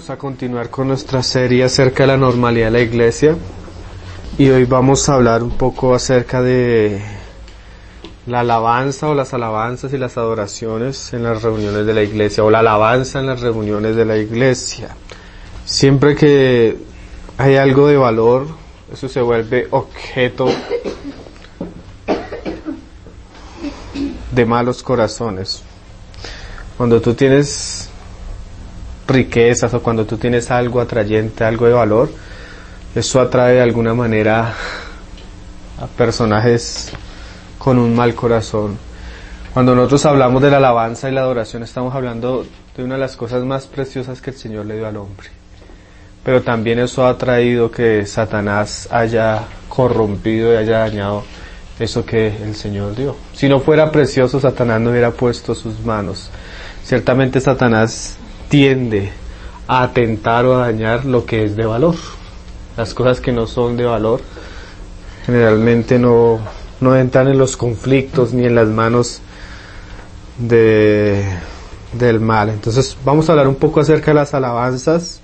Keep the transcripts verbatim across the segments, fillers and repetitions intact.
Vamos a continuar con nuestra serie acerca de la normalidad de la iglesia y hoy vamos a hablar un poco acerca de la alabanza o las alabanzas y las adoraciones en las reuniones de la iglesia o la alabanza en las reuniones de la iglesia. Siempre que hay algo de valor, eso se vuelve objeto de malos corazones. Cuando tú tienes riquezas o cuando tú tienes algo atrayente, algo de valor, eso atrae de alguna manera a personajes con un mal corazón. Cuando nosotros hablamos de la alabanza y la adoración, estamos hablando de una de las cosas más preciosas que el Señor le dio al hombre. Pero también eso ha traído que Satanás haya corrompido y haya dañado eso que el Señor dio. Si no fuera precioso, Satanás no hubiera puesto sus manos. Ciertamente Satanás tiende a atentar o a dañar lo que es de valor. Las cosas que no son de valor generalmente no, no entran en los conflictos ni en las manos de, del mal. Entonces vamos a hablar un poco acerca de las alabanzas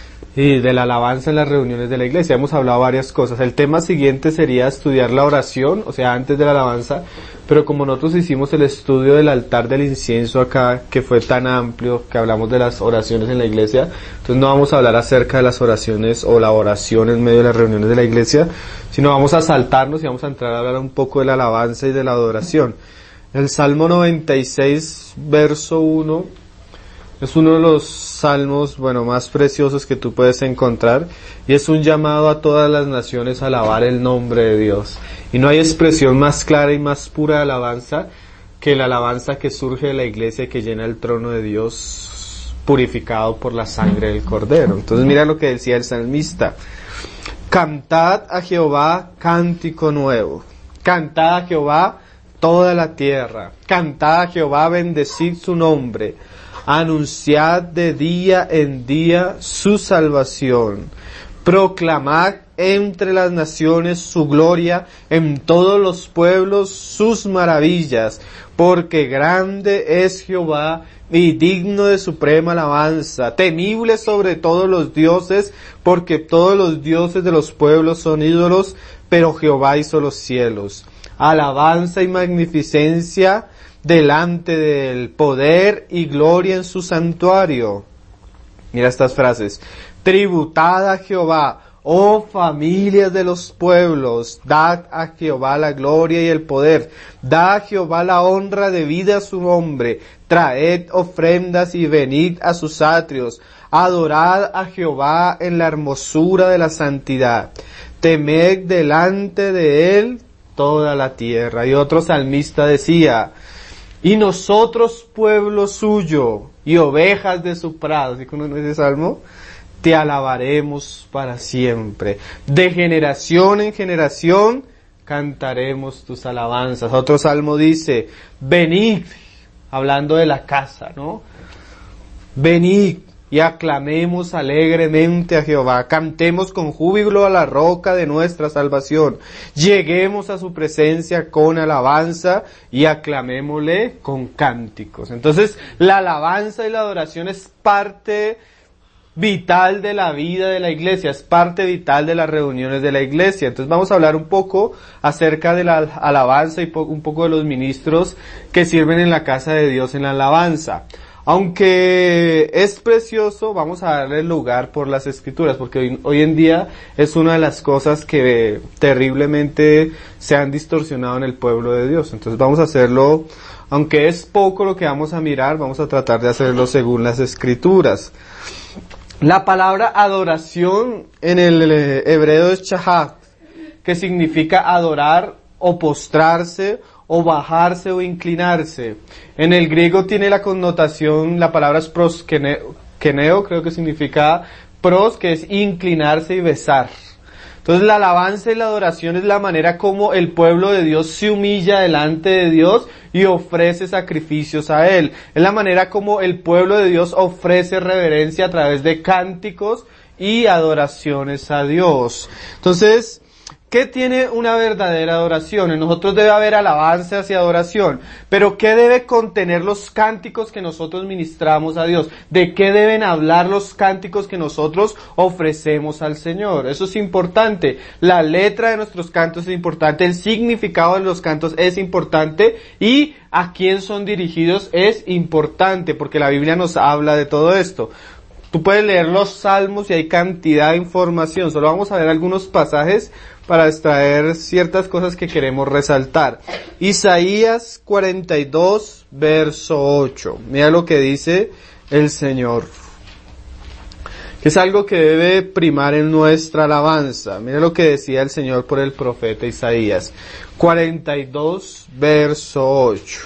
y de la alabanza en las reuniones de la iglesia. Hemos hablado varias cosas. El tema siguiente sería estudiar la oración, o sea, antes de la alabanza, pero como nosotros hicimos el estudio del altar del incienso acá, que fue tan amplio, que hablamos de las oraciones en la iglesia, entonces no vamos a hablar acerca de las oraciones o la oración en medio de las reuniones de la iglesia, sino vamos a saltarnos y vamos a entrar a hablar un poco de la alabanza y de la adoración. El Salmo noventa y seis, verso uno, es uno de los salmos, bueno, más preciosos que tú puedes encontrar, y es un llamado a todas las naciones a alabar el nombre de Dios. Y no hay expresión más clara y más pura de alabanza que la alabanza que surge de la iglesia y que llena el trono de Dios purificado por la sangre del Cordero. Entonces mira lo que decía el salmista: cantad a Jehová cántico nuevo, cantad a Jehová toda la tierra, cantad a Jehová, bendecid su nombre, anunciad de día en día su salvación, proclamad entre las naciones su gloria, en todos los pueblos sus maravillas, porque grande es Jehová y digno de suprema alabanza, temible sobre todos los dioses, porque todos los dioses de los pueblos son ídolos, pero Jehová hizo los cielos. Alabanza y magnificencia delante del poder y gloria en su santuario. Mira estas frases: tributad a Jehová, oh familias de los pueblos, dad a Jehová la gloria y el poder, dad a Jehová la honra debida a su nombre, traed ofrendas y venid a sus atrios, adorad a Jehová en la hermosura de la santidad, temed delante de él toda la tierra. Y otro salmista decía: y nosotros, pueblo suyo, y ovejas de su prado, ¿sí conoces ese salmo? Te alabaremos para siempre. De generación en generación cantaremos tus alabanzas. Otro salmo dice: venid, hablando de la casa, ¿no? Venid y aclamemos alegremente a Jehová, cantemos con júbilo a la roca de nuestra salvación, lleguemos a su presencia con alabanza y aclamémosle con cánticos. Entonces, la alabanza y la adoración es parte vital de la vida de la iglesia, es parte vital de las reuniones de la iglesia. Entonces vamos a hablar un poco acerca de la alabanza y po- un poco de los ministros que sirven en la casa de Dios en la alabanza. Aunque es precioso, vamos a darle lugar por las escrituras, porque hoy, hoy en día es una de las cosas que terriblemente se han distorsionado en el pueblo de Dios. Entonces vamos a hacerlo, aunque es poco lo que vamos a mirar, vamos a tratar de hacerlo según las escrituras. La palabra adoración en el hebreo es shahat, que significa adorar o postrarse o bajarse o inclinarse. En el griego tiene la connotación, la palabra es proskeneo, creo que significa pros, que es inclinarse y besar. Entonces la alabanza y la adoración es la manera como el pueblo de Dios se humilla delante de Dios y ofrece sacrificios a Él. Es la manera como el pueblo de Dios ofrece reverencia a través de cánticos y adoraciones a Dios. Entonces, ¿qué tiene una verdadera adoración? En nosotros debe haber alabanza hacia adoración, pero ¿qué debe contener los cánticos que nosotros ministramos a Dios? ¿De qué deben hablar los cánticos que nosotros ofrecemos al Señor? Eso es importante. La letra de nuestros cantos es importante, el significado de los cantos es importante y a quién son dirigidos es importante, porque la Biblia nos habla de todo esto. Tú puedes leer los salmos y hay cantidad de información, solo vamos a ver algunos pasajes para extraer ciertas cosas que queremos resaltar. Isaías cuarenta y dos, verso ocho. Mira lo que dice el Señor, que es algo que debe primar en nuestra alabanza. Mira lo que decía el Señor por el profeta Isaías. cuarenta y dos, verso ocho.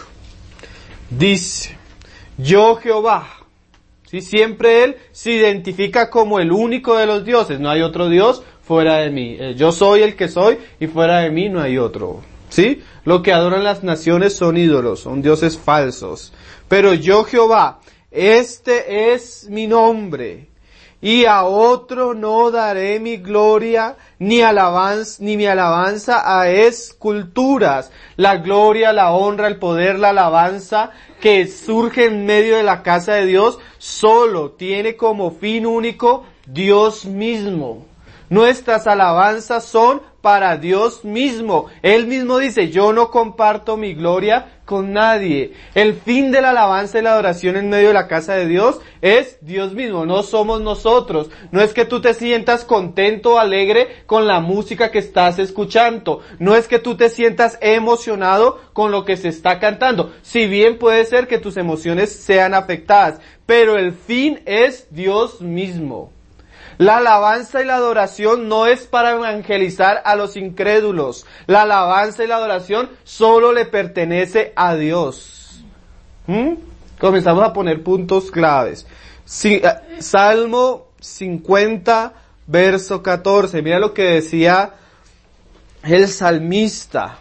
Dice, yo Jehová, ¿sí? Siempre Él se identifica como el único de los dioses, no hay otro Dios fuera de mí. Yo soy el que soy y fuera de mí no hay otro. ¿Sí? Lo que adoran las naciones son ídolos, son dioses falsos. Pero yo Jehová, este es mi nombre, y a otro no daré mi gloria, ni alabanza, ni mi alabanza a esculturas. La gloria, la honra, el poder, la alabanza que surge en medio de la casa de Dios, solo tiene como fin único Dios mismo. Nuestras alabanzas son para Dios mismo. Él mismo dice, yo no comparto mi gloria con nadie. El fin de la alabanza y la adoración en medio de la casa de Dios es Dios mismo, no somos nosotros. No es que tú te sientas contento o alegre con la música que estás escuchando. No es que tú te sientas emocionado con lo que se está cantando. Si bien puede ser que tus emociones sean afectadas, pero el fin es Dios mismo. La alabanza y la adoración no es para evangelizar a los incrédulos. La alabanza y la adoración solo le pertenece a Dios. ¿Mm? Comenzamos a poner puntos claves. Sí, Salmo cincuenta, verso catorce. Mira lo que decía el salmista.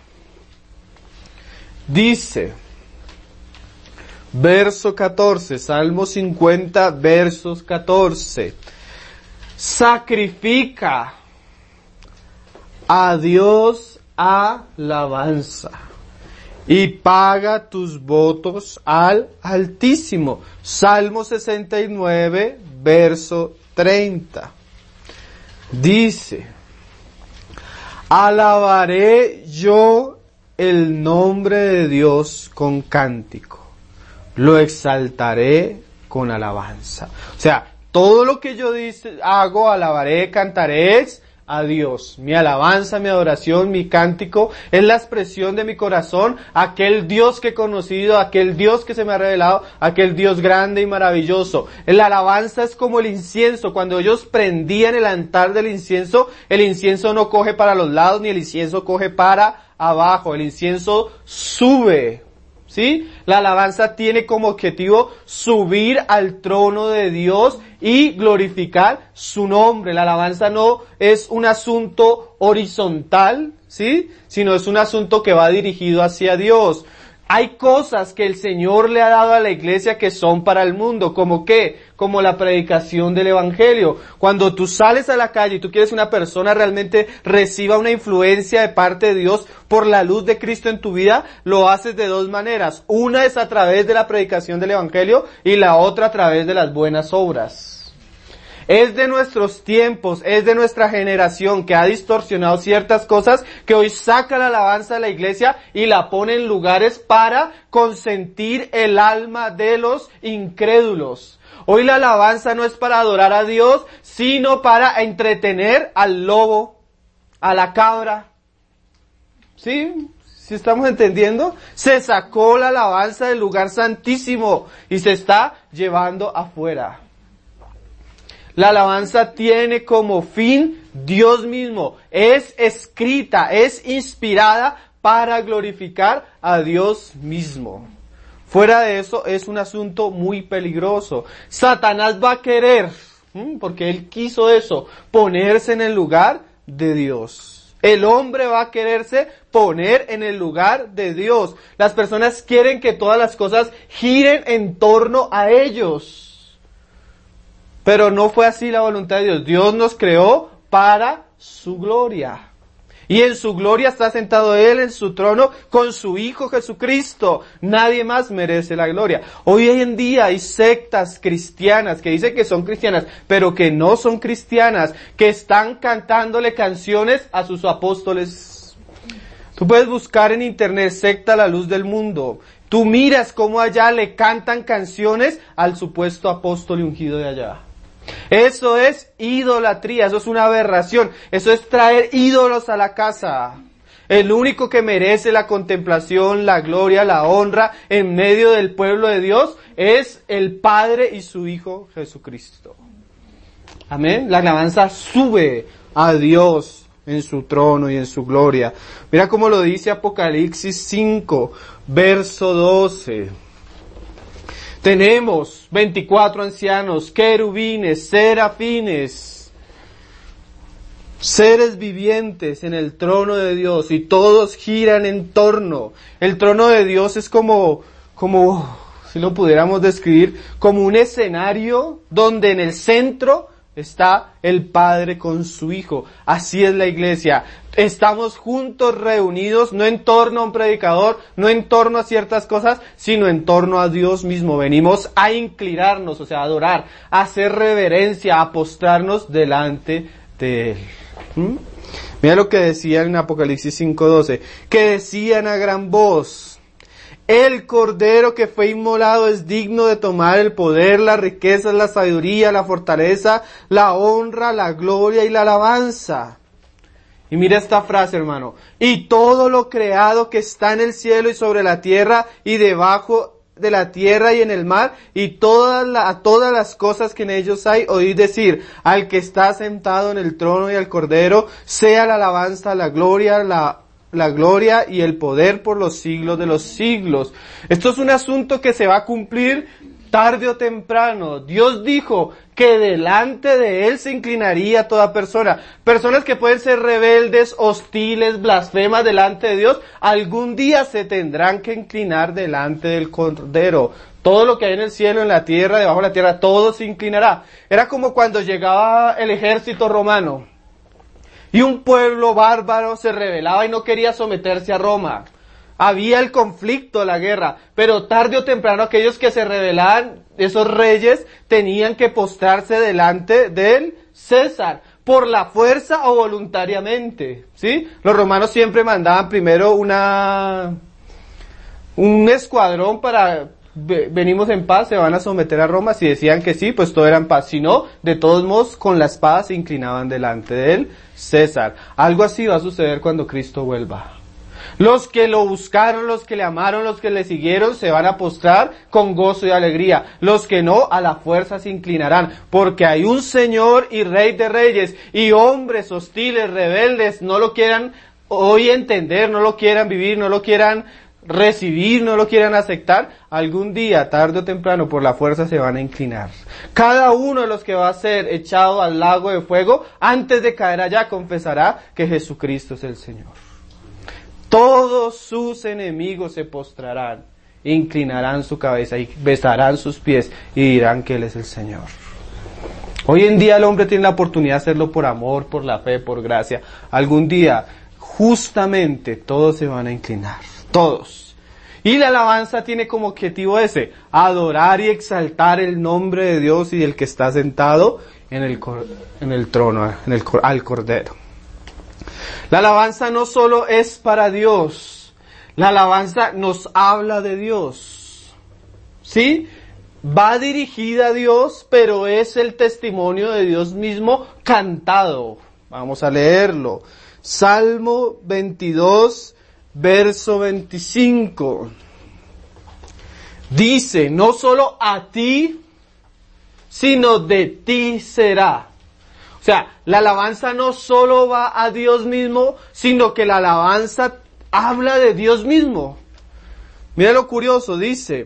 Dice, verso catorce, Salmo cincuenta, versos catorce. Sacrifica a Dios alabanza y paga tus votos al Altísimo. Salmo sesenta y nueve, verso treinta. Dice, alabaré yo el nombre de Dios con cántico, lo exaltaré con alabanza. O sea, todo lo que yo dice, hago, alabaré, cantaré es a Dios. Mi alabanza, mi adoración, mi cántico es la expresión de mi corazón, aquel Dios que he conocido, aquel Dios que se me ha revelado, aquel Dios grande y maravilloso. La alabanza es como el incienso. Cuando ellos prendían el altar del incienso, el incienso no coge para los lados ni el incienso coge para abajo. El incienso sube. ¿Sí? La alabanza tiene como objetivo subir al trono de Dios y glorificar su nombre. La alabanza no es un asunto horizontal, ¿sí? Sino es un asunto que va dirigido hacia Dios. Hay cosas que el Señor le ha dado a la iglesia que son para el mundo, ¿como qué? Como la predicación del Evangelio. Cuando tú sales a la calle y tú quieres que una persona realmente reciba una influencia de parte de Dios por la luz de Cristo en tu vida, lo haces de dos maneras. Una es a través de la predicación del Evangelio y la otra a través de las buenas obras. Es de nuestros tiempos, es de nuestra generación que ha distorsionado ciertas cosas, que hoy saca la alabanza de la iglesia y la pone en lugares para consentir el alma de los incrédulos. Hoy la alabanza no es para adorar a Dios, sino para entretener al lobo, a la cabra. ¿Sí? ¿Sí estamos entendiendo? Se sacó la alabanza del lugar santísimo y se está llevando afuera. La alabanza tiene como fin Dios mismo. Es escrita, es inspirada para glorificar a Dios mismo. Fuera de eso es un asunto muy peligroso. Satanás va a querer, porque él quiso eso, ponerse en el lugar de Dios. El hombre va a quererse poner en el lugar de Dios. Las personas quieren que todas las cosas giren en torno a ellos. Pero no fue así la voluntad de Dios. Dios nos creó para su gloria. Y en su gloria está sentado Él en su trono con su Hijo Jesucristo. Nadie más merece la gloria. Hoy en día hay sectas cristianas que dicen que son cristianas, pero que no son cristianas, que están cantándole canciones a sus apóstoles. Tú puedes buscar en internet secta La Luz del Mundo. Tú miras cómo allá le cantan canciones al supuesto apóstol y ungido de allá. Eso es idolatría, eso es una aberración, eso es traer ídolos a la casa. El único que merece la contemplación, la gloria, la honra en medio del pueblo de Dios es el Padre y su Hijo Jesucristo. Amén. La alabanza sube a Dios en su trono y en su gloria. Mira cómo lo dice Apocalipsis cinco, verso doce. Tenemos veinticuatro ancianos, querubines, serafines, seres vivientes en el trono de Dios, y todos giran en torno. El trono de Dios es como, como, si lo pudiéramos describir, como un escenario donde en el centro está el Padre con su Hijo. Así es la iglesia. Estamos juntos, reunidos, no en torno a un predicador, no en torno a ciertas cosas, sino en torno a Dios mismo. Venimos a inclinarnos, o sea, a adorar, a hacer reverencia, a postrarnos delante de Él. ¿Mm? Mira lo que decía en Apocalipsis cinco doce, que decían a gran voz: el Cordero que fue inmolado es digno de tomar el poder, las riquezas, la sabiduría, la fortaleza, la honra, la gloria y la alabanza. Y mira esta frase, hermano. Y todo lo creado que está en el cielo y sobre la tierra y debajo de la tierra y en el mar, y todas la, todas las cosas que en ellos hay, oíd decir: al que está sentado en el trono y al Cordero, sea la alabanza, la gloria, la la gloria y el poder por los siglos de los siglos. Esto es un asunto que se va a cumplir tarde o temprano. Dios dijo que delante de Él se inclinaría toda persona. Personas que pueden ser rebeldes, hostiles, blasfemas delante de Dios, algún día se tendrán que inclinar delante del Cordero. Todo lo que hay en el cielo, en la tierra, debajo de la tierra, todo se inclinará. Era como cuando llegaba el ejército romano y un pueblo bárbaro se rebelaba y no quería someterse a Roma. Había el conflicto, la guerra, pero tarde o temprano aquellos que se rebelaban, esos reyes, tenían que postrarse delante del César, por la fuerza o voluntariamente, ¿sí? Los romanos siempre mandaban primero una, un escuadrón para: venimos en paz, se van a someter a Roma. Si decían que sí, pues todo era en paz. Si no, de todos modos, con la espada se inclinaban delante de él, César. Algo así va a suceder cuando Cristo vuelva. Los que lo buscaron, los que le amaron, los que le siguieron, se van a postrar con gozo y alegría. Los que no, a la fuerza se inclinarán, porque hay un Señor y Rey de Reyes, y hombres hostiles, rebeldes, no lo quieran hoy entender, no lo quieran vivir, no lo quieran recibir, no lo quieran aceptar, algún día, tarde o temprano, por la fuerza se van a inclinar. Cada uno de los que va a ser echado al lago de fuego, antes de caer allá, confesará que Jesucristo es el Señor. Todos sus enemigos se postrarán, inclinarán su cabeza y besarán sus pies y dirán que Él es el Señor. Hoy en día el hombre tiene la oportunidad de hacerlo por amor, por la fe, por gracia. Algún día, justamente, todos se van a inclinar. Todos. Y la alabanza tiene como objetivo ese: adorar y exaltar el nombre de Dios y del que está sentado en el, en el trono, en el, al Cordero. La alabanza no solo es para Dios, la alabanza nos habla de Dios. ¿Sí? Va dirigida a Dios, pero es el testimonio de Dios mismo cantado. Vamos a leerlo. Salmo veintidós, verso veinticinco. Dice: no solo a ti, sino de ti será. O sea, la alabanza no solo va a Dios mismo, sino que la alabanza habla de Dios mismo. Mira lo curioso, dice: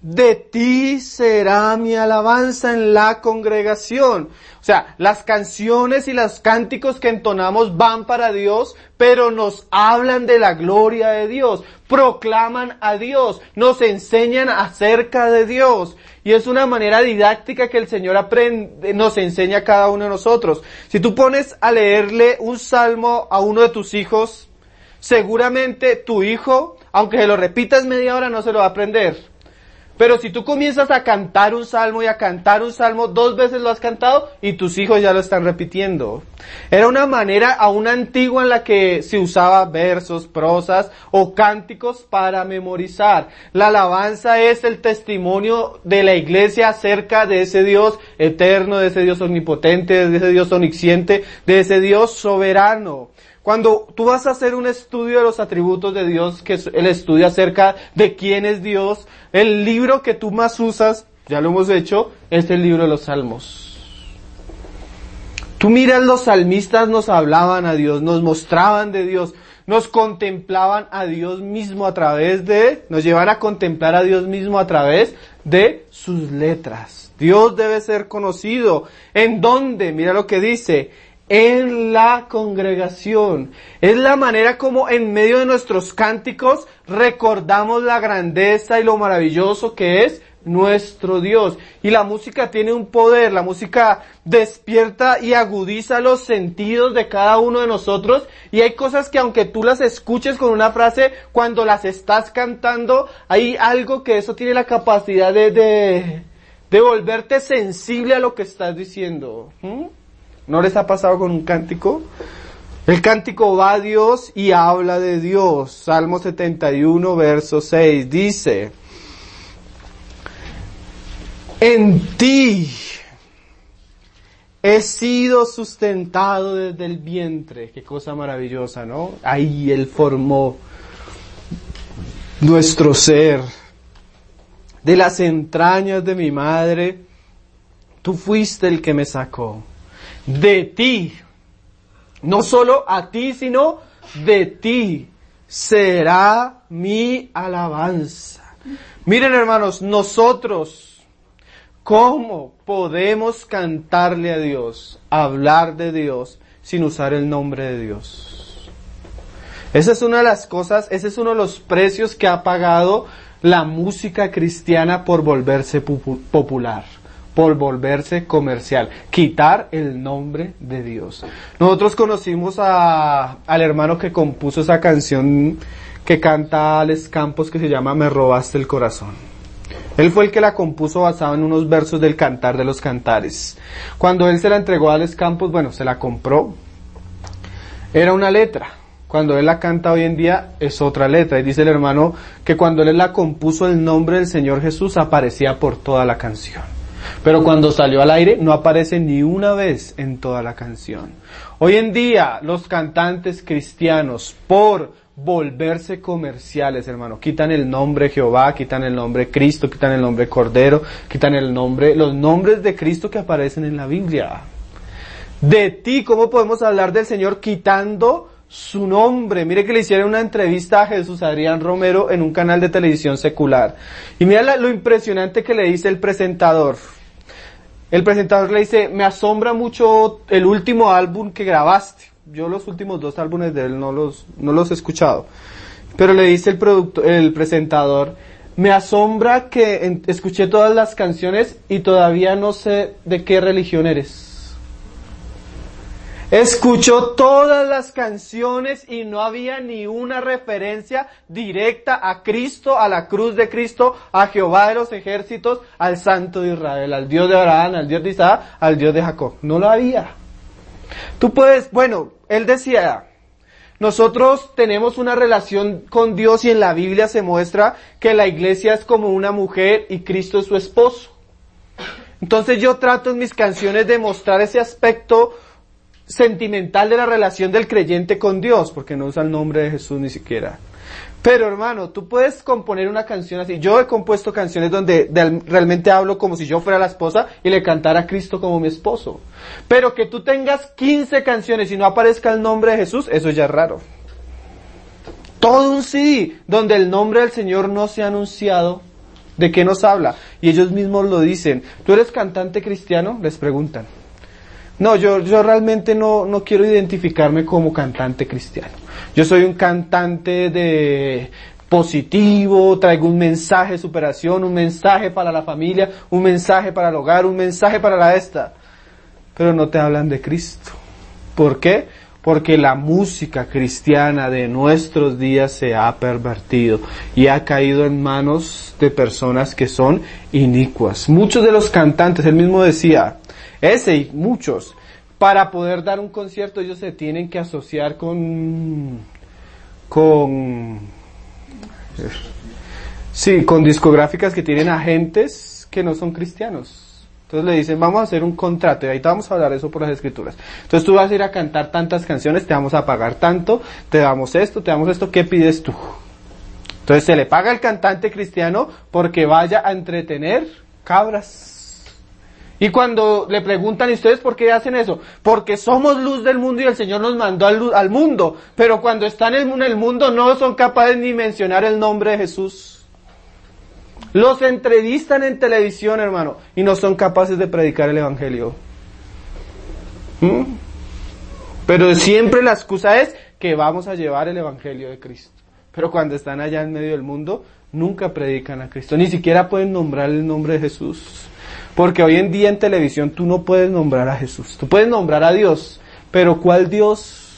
de ti será mi alabanza en la congregación. O sea, las canciones y los cánticos que entonamos van para Dios, pero nos hablan de la gloria de Dios, proclaman a Dios, nos enseñan acerca de Dios. Y es una manera didáctica que el Señor aprende, nos enseña a cada uno de nosotros. Si tú pones a leerle un salmo a uno de tus hijos, seguramente tu hijo, aunque se lo repitas media hora, no se lo va a aprender. Pero si tú comienzas a cantar un salmo y a cantar un salmo, dos veces lo has cantado y tus hijos ya lo están repitiendo. Era una manera aún antigua en la que se usaba versos, prosas o cánticos para memorizar. La alabanza es el testimonio de la iglesia acerca de ese Dios eterno, de ese Dios omnipotente, de ese Dios omnisciente, de ese Dios soberano. Cuando tú vas a hacer un estudio de los atributos de Dios, que es el estudio acerca de quién es Dios, el libro que tú más usas, ya lo hemos hecho, es el libro de los Salmos. Tú miras, los salmistas nos hablaban a Dios, nos mostraban de Dios, nos contemplaban a Dios mismo a través de, nos llevan a contemplar a Dios mismo a través de sus letras. Dios debe ser conocido. ¿En dónde? Mira lo que dice. En la congregación. Es la manera como en medio de nuestros cánticos recordamos la grandeza y lo maravilloso que es nuestro Dios. Y la música tiene un poder, la música despierta y agudiza los sentidos de cada uno de nosotros, y hay cosas que aunque tú las escuches con una frase, cuando las estás cantando, hay algo que eso tiene la capacidad de, de, de volverte sensible a lo que estás diciendo. ¿Mm? ¿No les ha pasado con un cántico? El cántico va a Dios y habla de Dios. Salmo setenta y uno, verso seis, dice: en ti he sido sustentado desde el vientre. Qué cosa maravillosa, ¿no? Ahí Él formó nuestro ser. De las entrañas de mi madre, tú fuiste el que me sacó. De ti, no solo a ti, sino de ti será mi alabanza. Miren, hermanos, nosotros, ¿cómo podemos cantarle a Dios, hablar de Dios, sin usar el nombre de Dios? Esa es una de las cosas, ese es uno de los precios que ha pagado la música cristiana por volverse popular, por volverse comercial, quitar el nombre de Dios. Nosotros conocimos a, al hermano que compuso esa canción que canta Alex Campos, que se llama Me robaste el corazón. Él fue el que la compuso basado en unos versos del Cantar de los Cantares. Cuando él se la entregó a Alex Campos, bueno, se la compró, era una letra. Cuando él la canta hoy en día es otra letra. Y dice el hermano que cuando él la compuso, el nombre del Señor Jesús aparecía por toda la canción. Pero cuando salió al aire no aparece ni una vez en toda la canción. Hoy en día los cantantes cristianos, por volverse comerciales, hermano, quitan el nombre Jehová, quitan el nombre Cristo, quitan el nombre Cordero, quitan el nombre, los nombres de Cristo que aparecen en la Biblia. De ti, ¿cómo podemos hablar del Señor quitando su nombre? Mire que le hicieron una entrevista a Jesús Adrián Romero en un canal de televisión secular. Y mira la, lo impresionante que le dice el presentador. El presentador le dice: me asombra mucho el último álbum que grabaste. Yo los últimos dos álbumes de él no los, no los he escuchado. Pero le dice el producto, el presentador: me asombra que en, escuché todas las canciones y todavía no sé de qué religión eres. Escuchó todas las canciones y no había ni una referencia directa a Cristo, a la cruz de Cristo, a Jehová de los ejércitos, al Santo de Israel, al Dios de Abraham, al Dios de Isaac, al Dios de Jacob. No lo había. Tú puedes, bueno, él decía, nosotros tenemos una relación con Dios y en la Biblia se muestra que la iglesia es como una mujer y Cristo es su esposo. Entonces yo trato en mis canciones de mostrar ese aspecto sentimental de la relación del creyente con Dios, porque no usa el nombre de Jesús ni siquiera. Pero hermano, tú puedes componer una canción así. Yo he compuesto canciones donde de, realmente hablo como si yo fuera la esposa y le cantara a Cristo como mi esposo. Pero que tú tengas quince canciones y no aparezca el nombre de Jesús, eso ya es raro. Todo un C D donde el nombre del Señor no se ha anunciado, ¿De qué nos habla? Y ellos mismos lo dicen. ¿Tú eres cantante cristiano? Les preguntan. No, yo, yo realmente no, no quiero identificarme como cantante cristiano. Yo soy un cantante de positivo, traigo un mensaje de superación, un mensaje para la familia, un mensaje para el hogar, un mensaje para la esta. Pero no te hablan de Cristo. ¿Por qué? Porque la música cristiana de nuestros días se ha pervertido y ha caído en manos de personas que son inicuas. Muchos de los cantantes, él mismo decía, ese y muchos, para poder dar un concierto ellos se tienen que asociar con, con, sí, con discográficas que tienen agentes que no son cristianos. Entonces le dicen, vamos a hacer un contrato, y ahí te vamos a hablar de eso por las escrituras. Entonces tú vas a ir a cantar tantas canciones, te vamos a pagar tanto, te damos esto, te damos esto, ¿qué pides tú? Entonces se le paga al cantante cristiano porque vaya a entretener cabras. Y cuando le preguntan, ¿y ustedes por qué hacen eso? Porque somos luz del mundo y el Señor nos mandó al, al mundo. Pero cuando están en el mundo no son capaces ni mencionar el nombre de Jesús. Los entrevistan en televisión, hermano, y no son capaces de predicar el evangelio. ¿Mm? Pero siempre la excusa es que vamos a llevar el evangelio de Cristo. Pero cuando están allá en medio del mundo, nunca predican a Cristo. Ni siquiera pueden nombrar el nombre de Jesús. Porque hoy en día en televisión tú no puedes nombrar a Jesús. Tú puedes nombrar a Dios. Pero ¿cuál Dios?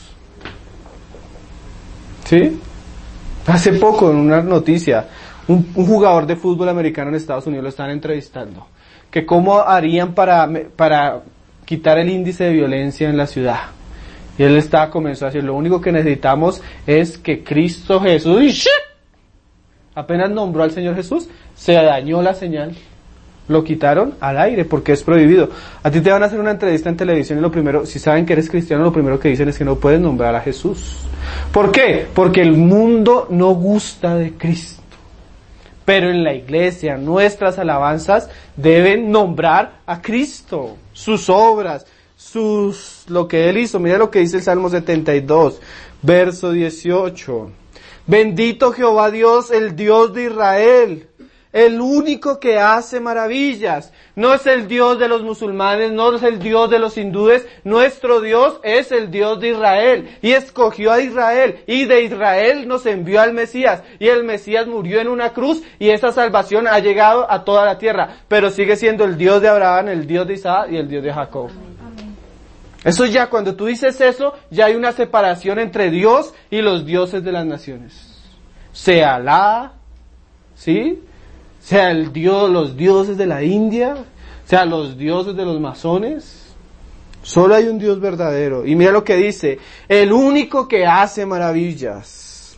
¿Sí? Hace poco en una noticia, un, un jugador de fútbol americano en Estados Unidos lo están entrevistando. Que cómo harían para, para quitar el índice de violencia en la ciudad. Y él estaba comenzó a decir, lo único que necesitamos es que Cristo Jesús, y ¡shit! Apenas nombró al Señor Jesús, se dañó la señal. Lo quitaron al aire porque es prohibido. A ti te van a hacer una entrevista en televisión y lo primero, si saben que eres cristiano, lo primero que dicen es que no puedes nombrar a Jesús. ¿Por qué? Porque el mundo no gusta de Cristo. Pero en la iglesia, nuestras alabanzas deben nombrar a Cristo, sus obras, sus, lo que Él hizo. Mira lo que dice el Salmo setenta y dos, verso dieciocho. Bendito Jehová Dios, el Dios de Israel, el único que hace maravillas. No es el Dios de los musulmanes, no es el Dios de los hindúes, nuestro Dios es el Dios de Israel. Y escogió a Israel, y de Israel nos envió al Mesías. Y el Mesías murió en una cruz, y esa salvación ha llegado a toda la tierra. Pero sigue siendo el Dios de Abraham, el Dios de Isaac y el Dios de Jacob. Eso ya, cuando tú dices eso, ya hay una separación entre Dios y los dioses de las naciones. Sea Alá, ¿sí? Sea el Dios, los dioses de la India, sea los dioses de los masones. Solo hay un Dios verdadero. Y mira lo que dice, el único que hace maravillas.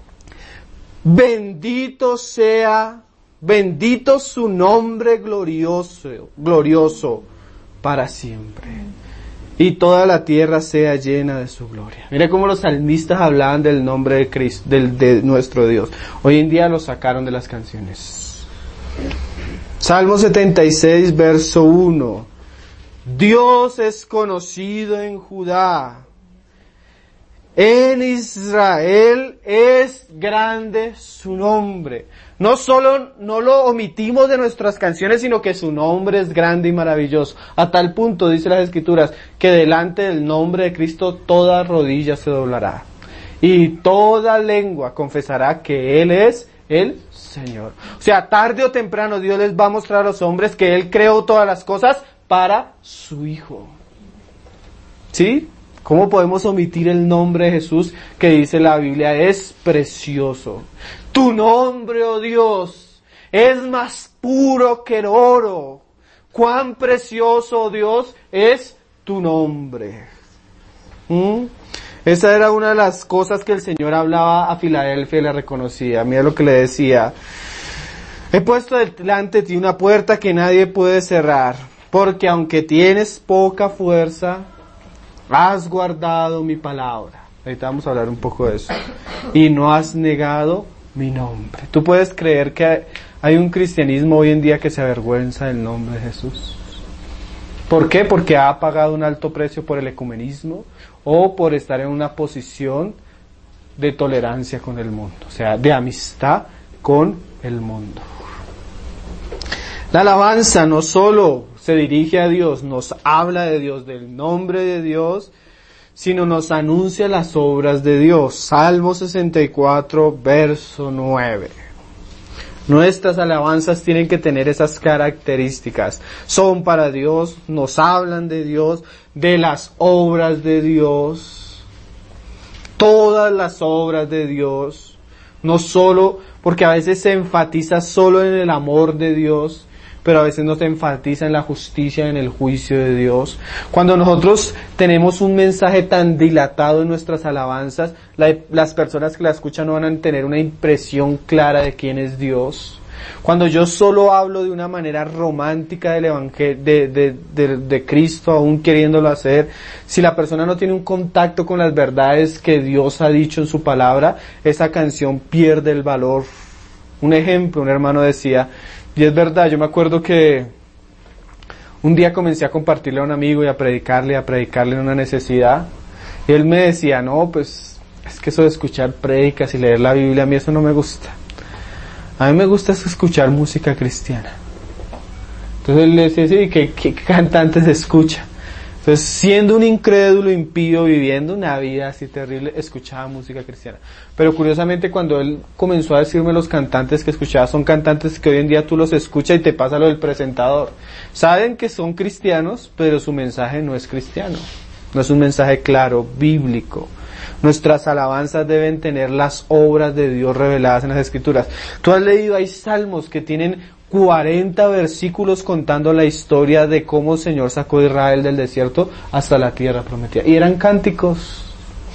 Bendito sea, bendito su nombre glorioso, glorioso para siempre. Y toda la tierra sea llena de su gloria. Mira cómo los salmistas hablaban del nombre de Cristo, del, de nuestro Dios. Hoy en día lo sacaron de las canciones. Salmo setenta y seis, verso uno. Dios es conocido en Judá. En Israel es grande su nombre. No solo no lo omitimos de nuestras canciones, sino que su nombre es grande y maravilloso. A tal punto, dice las Escrituras, que delante del nombre de Cristo toda rodilla se doblará. Y toda lengua confesará que Él es el Señor. O sea, tarde o temprano Dios les va a mostrar a los hombres que Él creó todas las cosas para su Hijo. ¿Sí? ¿Cómo podemos omitir el nombre de Jesús que dice la Biblia es precioso? Tu nombre, oh Dios, es más puro que el oro. Cuán precioso, oh Dios, es tu nombre. ¿Mm? Esa era una de las cosas que el Señor hablaba a Filadelfia y le reconocía. Mira lo que le decía. He puesto delante de ti una puerta que nadie puede cerrar, porque aunque tienes poca fuerza, has guardado mi palabra. Ahorita vamos a hablar un poco de eso. Y no has negado mi nombre. ¿Tú puedes creer que hay un cristianismo hoy en día que se avergüenza del nombre de Jesús? ¿Por qué? Porque ha pagado un alto precio por el ecumenismo o por estar en una posición de tolerancia con el mundo, o sea, de amistad con el mundo. La alabanza no solo se dirige a Dios, nos habla de Dios, del nombre de Dios, sino nos anuncia las obras de Dios. Salmo sesenta y cuatro, verso nueve. Nuestras alabanzas tienen que tener esas características. Son para Dios, nos hablan de Dios, de las obras de Dios. Todas las obras de Dios. No solo, porque a veces se enfatiza solo en el amor de Dios, pero a veces no se enfatiza en la justicia, en el juicio de Dios. Cuando nosotros tenemos un mensaje tan dilatado en nuestras alabanzas, la, las personas que la escuchan no van a tener una impresión clara de quién es Dios. Cuando yo solo hablo de una manera romántica del evangelio, de, de, de, de Cristo, aún queriéndolo hacer, si la persona no tiene un contacto con las verdades que Dios ha dicho en su palabra, esa canción pierde el valor. Un ejemplo, un hermano decía, y es verdad, yo me acuerdo que un día comencé a compartirle a un amigo y a predicarle, a predicarle en una necesidad, y él me decía, no, pues, es que eso de escuchar prédicas y leer la Biblia, a mí eso no me gusta. A mí me gusta escuchar música cristiana. Entonces él le decía, sí, ¿qué, qué cantantes escucha? Entonces, siendo un incrédulo impío, viviendo una vida así terrible, escuchaba música cristiana. Pero curiosamente, cuando él comenzó a decirme los cantantes que escuchaba, son cantantes que hoy en día tú los escuchas y te pasa lo del presentador. Saben que son cristianos, pero su mensaje no es cristiano. No es un mensaje claro, bíblico. Nuestras alabanzas deben tener las obras de Dios reveladas en las Escrituras. Tú has leído, hay salmos que tienen cuarenta versículos contando la historia de cómo el Señor sacó a Israel del desierto hasta la tierra prometida. Y eran cánticos.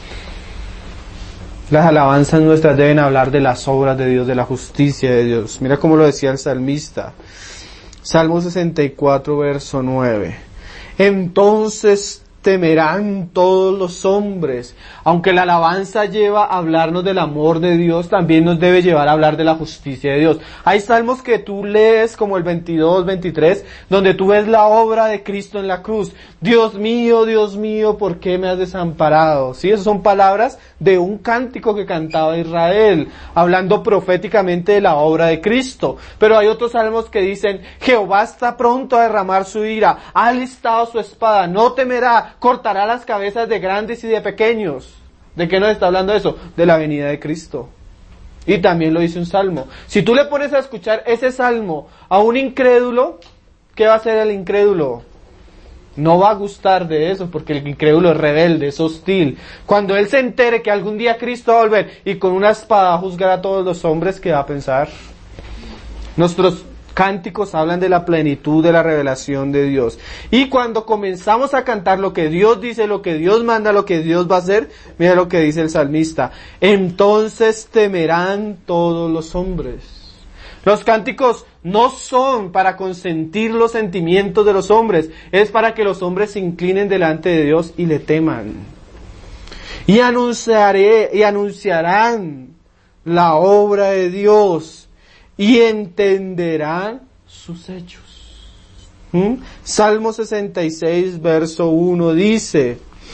Las alabanzas nuestras deben hablar de las obras de Dios, de la justicia de Dios. Mira cómo lo decía el salmista. Salmo sesenta y cuatro, verso nueve. Entonces temerán todos los hombres. Aunque la alabanza lleva a hablarnos del amor de Dios, también nos debe llevar a hablar de la justicia de Dios. Hay salmos que tú lees, como el veintidós, veintitrés, donde tú ves la obra de Cristo en la cruz. Dios mío, Dios mío, ¿por qué me has desamparado? Sí, esas son palabras de un cántico que cantaba Israel, hablando proféticamente de la obra de Cristo. Pero hay otros salmos que dicen, Jehová está pronto a derramar su ira, ha alistado su espada, no temerá, cortará las cabezas de grandes y de pequeños. ¿De qué nos está hablando eso? De la venida de Cristo. Y también lo dice un salmo. Si tú le pones a escuchar ese salmo a un incrédulo, ¿qué va a hacer el incrédulo? No va a gustar de eso, porque el incrédulo es rebelde, es hostil. Cuando él se entere que algún día Cristo va a volver y con una espada juzgar a todos los hombres, ¿qué va a pensar? Nuestros cánticos hablan de la plenitud de la revelación de Dios. Y cuando comenzamos a cantar lo que Dios dice, lo que Dios manda, lo que Dios va a hacer, mira lo que dice el salmista. Entonces temerán todos los hombres. Los cánticos no son para consentir los sentimientos de los hombres, es para que los hombres se inclinen delante de Dios y le teman. Y anunciaré, y anunciarán la obra de Dios, y entenderán sus hechos. ¿Mm? Salmo sesenta y seis, verso uno dice,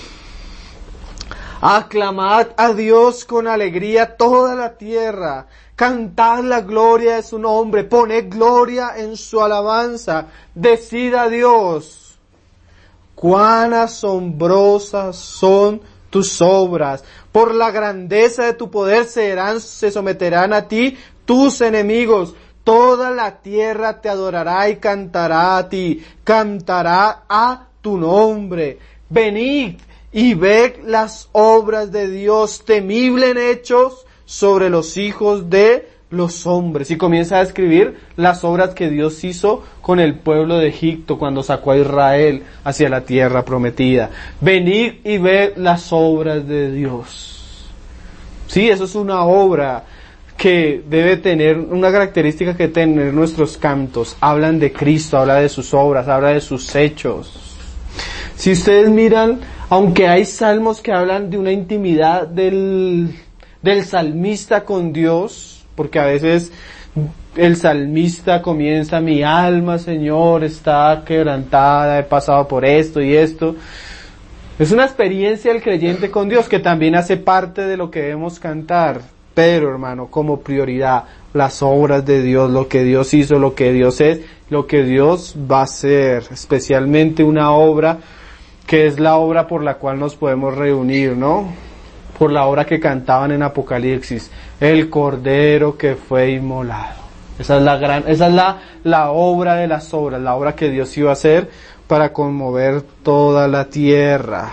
aclamad a Dios con alegría toda la tierra, cantad la gloria de su nombre, poned gloria en su alabanza, decid a Dios, cuán asombrosas son tus obras, por la grandeza de tu poder serán, se someterán a ti tus enemigos, toda la tierra te adorará y cantará a ti, cantará a tu nombre. Venid y ved las obras de Dios, temible en hechos sobre los hijos de los hombres. Y comienza a describir las obras que Dios hizo con el pueblo de Egipto cuando sacó a Israel hacia la tierra prometida. Venid y ved las obras de Dios. Sí, eso es una obra que debe tener una característica que tener nuestros cantos. Hablan de Cristo, habla de sus obras, habla de sus hechos. Si ustedes miran, aunque hay salmos que hablan de una intimidad del, del salmista con Dios, porque a veces el salmista comienza, mi alma, Señor, está quebrantada, he pasado por esto y esto. Es una experiencia del creyente con Dios que también hace parte de lo que debemos cantar. Pero, hermano, como prioridad, las obras de Dios, lo que Dios hizo, lo que Dios es, lo que Dios va a hacer, especialmente una obra que es la obra por la cual nos podemos reunir, ¿no? Por la obra que cantaban en Apocalipsis, el Cordero que fue inmolado. Esa es la gran, esa es la, la obra de las obras, la obra que Dios iba a hacer para conmover toda la tierra.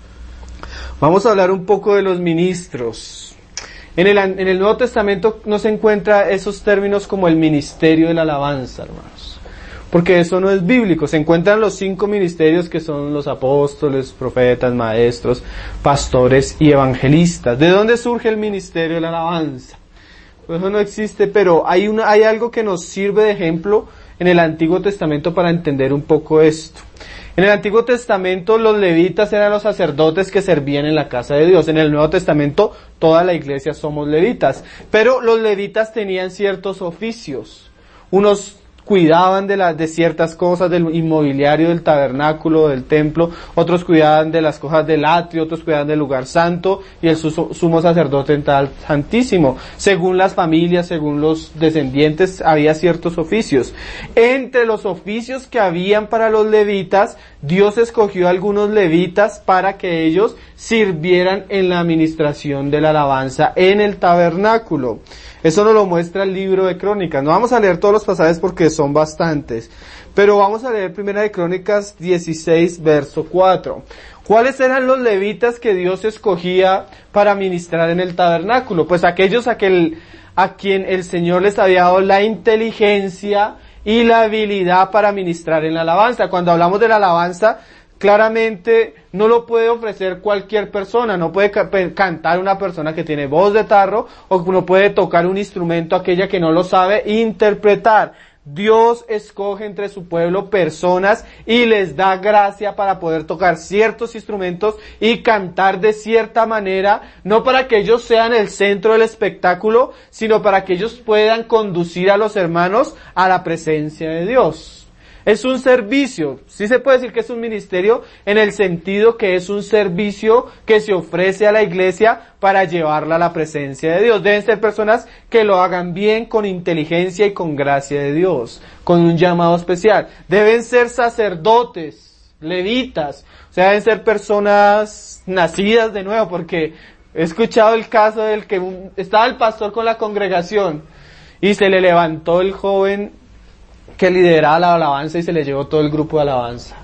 Vamos a hablar un poco de los ministros. En el, en el Nuevo Testamento no se encuentra esos términos como el ministerio de la alabanza, hermanos, porque eso no es bíblico. Se encuentran los cinco ministerios que son los apóstoles, profetas, maestros, pastores y evangelistas. ¿De dónde surge el ministerio de la alabanza? Pues eso no existe, pero hay una, hay algo que nos sirve de ejemplo en el Antiguo Testamento para entender un poco esto. En el Antiguo Testamento los levitas eran los sacerdotes que servían en la casa de Dios. En el Nuevo Testamento toda la iglesia somos levitas. Pero los levitas tenían ciertos oficios. Unos cuidaban de las de ciertas cosas del inmobiliario del tabernáculo, del templo, otros cuidaban de las cosas del atrio, otros cuidaban del lugar santo y el sumo sacerdote en tal santísimo. Según las familias, según los descendientes, había ciertos oficios. Entre los oficios que habían para los levitas, Dios escogió a algunos levitas para que ellos sirvieran en la administración de la alabanza en el tabernáculo. Eso nos lo muestra el libro de Crónicas. No vamos a leer todos los pasajes porque son bastantes, pero vamos a leer Primera de Crónicas dieciséis, verso cuatro. ¿Cuáles eran los levitas que Dios escogía para ministrar en el tabernáculo? Pues aquellos a, que el, a quien el Señor les había dado la inteligencia y la habilidad para ministrar en la alabanza. Cuando hablamos de la alabanza, claramente no lo puede ofrecer cualquier persona, no puede ca- cantar una persona que tiene voz de tarro, o no puede tocar un instrumento aquella que no lo sabe interpretar. Dios escoge entre su pueblo personas y les da gracia para poder tocar ciertos instrumentos y cantar de cierta manera, no para que ellos sean el centro del espectáculo, sino para que ellos puedan conducir a los hermanos a la presencia de Dios. Es un servicio, sí se puede decir que es un ministerio en el sentido que es un servicio que se ofrece a la iglesia para llevarla a la presencia de Dios. Deben ser personas que lo hagan bien, con inteligencia y con gracia de Dios, con un llamado especial. Deben ser sacerdotes, levitas, o sea, deben ser personas nacidas de nuevo, porque he escuchado el caso del que un, estaba el pastor con la congregación y se le levantó el joven que lideraba la alabanza y se le llevó todo el grupo de alabanza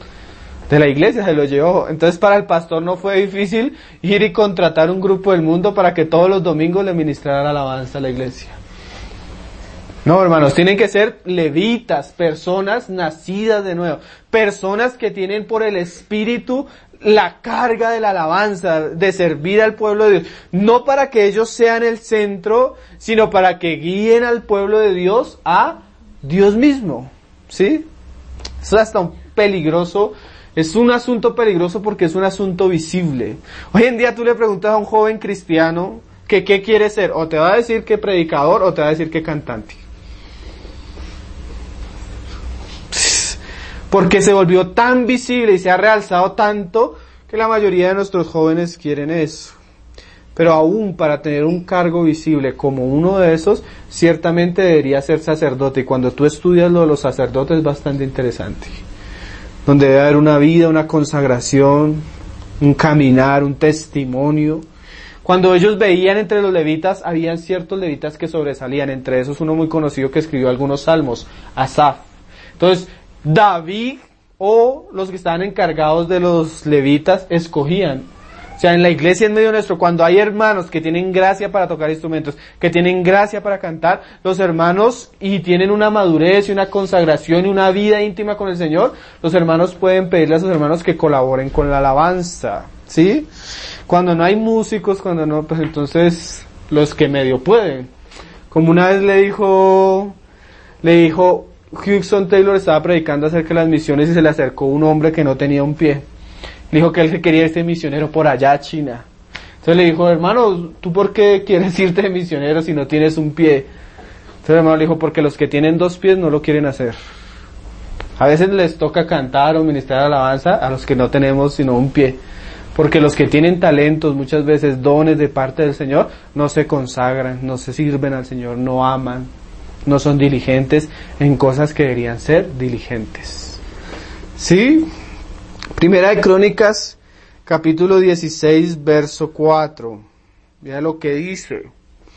de la iglesia, se lo llevó. Entonces para el pastor no fue difícil ir y contratar un grupo del mundo para que todos los domingos le ministrara la alabanza a la iglesia. No, hermanos, tienen que ser levitas, personas nacidas de nuevo, personas que tienen por el Espíritu la carga de la alabanza, de servir al pueblo de Dios, no para que ellos sean el centro, sino para que guíen al pueblo de Dios a Dios mismo, ¿sí? Eso es hasta un peligroso, es un asunto peligroso porque es un asunto visible. Hoy en día tú le preguntas a un joven cristiano que qué quiere ser, o te va a decir que predicador o te va a decir que cantante. Porque se volvió tan visible y se ha realzado tanto que la mayoría de nuestros jóvenes quieren eso. Pero aún para tener un cargo visible como uno de esos, ciertamente debería ser sacerdote. Y cuando tú estudias lo de los sacerdotes es bastante interesante. Donde debe haber una vida, una consagración, un caminar, un testimonio. Cuando ellos veían entre los levitas, habían ciertos levitas que sobresalían. Entre esos uno muy conocido que escribió algunos salmos, Asaf. Entonces, David o los que estaban encargados de los levitas escogían. O sea, en la iglesia en medio nuestro, cuando hay hermanos que tienen gracia para tocar instrumentos, que tienen gracia para cantar, los hermanos, y tienen una madurez y una consagración y una vida íntima con el Señor, los hermanos pueden pedirle a sus hermanos que colaboren con la alabanza, ¿sí? Cuando no hay músicos, cuando no, pues entonces, los que medio pueden. Como una vez le dijo, le dijo, Hudson Taylor estaba predicando acerca de las misiones y se le acercó un hombre que no tenía un pie. Le dijo que él quería irse misionero por allá a China. Entonces le dijo, hermano, ¿tú por qué quieres irte de misionero si no tienes un pie? Entonces el hermano le dijo, porque los que tienen dos pies no lo quieren hacer. A veces les toca cantar o ministrar alabanza a los que no tenemos sino un pie. Porque los que tienen talentos, muchas veces dones de parte del Señor, no se consagran, no se sirven al Señor, no aman, no son diligentes en cosas que deberían ser diligentes. ¿Sí? Primera de Crónicas, capítulo dieciséis, verso cuatro. Mira lo que dice.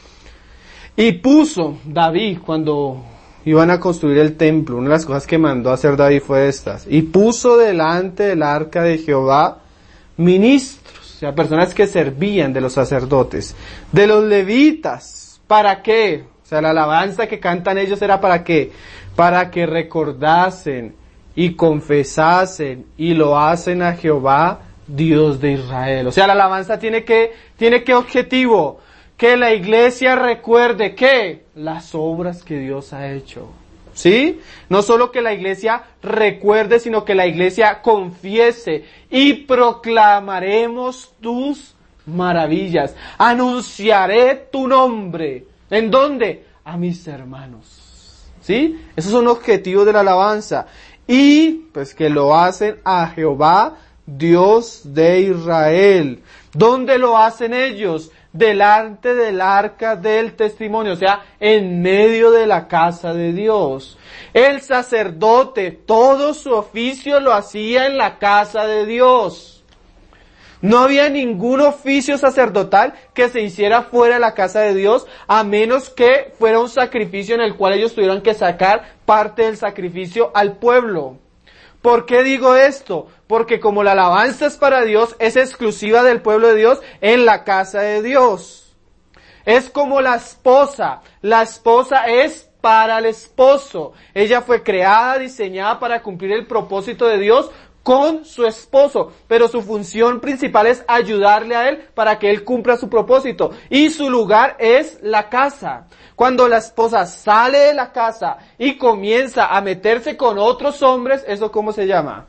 Y puso David, cuando iban a construir el templo, una de las cosas que mandó a hacer David fue estas. Y puso delante del arca de Jehová ministros, o sea, personas que servían de los sacerdotes, de los levitas. ¿Para qué? O sea, la alabanza que cantan ellos era para qué? Para que recordasen y confesasen y lo hacen a Jehová, Dios de Israel. O sea, la alabanza tiene que, tiene que objetivo, que la iglesia recuerde que las obras que Dios ha hecho. ¿Sí? No solo que la iglesia recuerde, sino que la iglesia confiese y proclamaremos tus maravillas. Anunciaré tu nombre. ¿En dónde? A mis hermanos. ¿Sí? Esos son objetivos de la alabanza. Y pues que lo hacen a Jehová, Dios de Israel. ¿Dónde lo hacen ellos? Delante del arca del testimonio, o sea, en medio de la casa de Dios. El sacerdote, todo su oficio lo hacía en la casa de Dios. No había ningún oficio sacerdotal que se hiciera fuera de la casa de Dios, a menos que fuera un sacrificio en el cual ellos tuvieran que sacar parte del sacrificio al pueblo. ¿Por qué digo esto? Porque como la alabanza es para Dios, es exclusiva del pueblo de Dios en la casa de Dios. Es como la esposa. La esposa es para el esposo. Ella fue creada, diseñada para cumplir el propósito de Dios con su esposo. Pero su función principal es ayudarle a él para que él cumpla su propósito. Y su lugar es la casa. Cuando la esposa sale de la casa y comienza a meterse con otros hombres, ¿eso cómo se llama?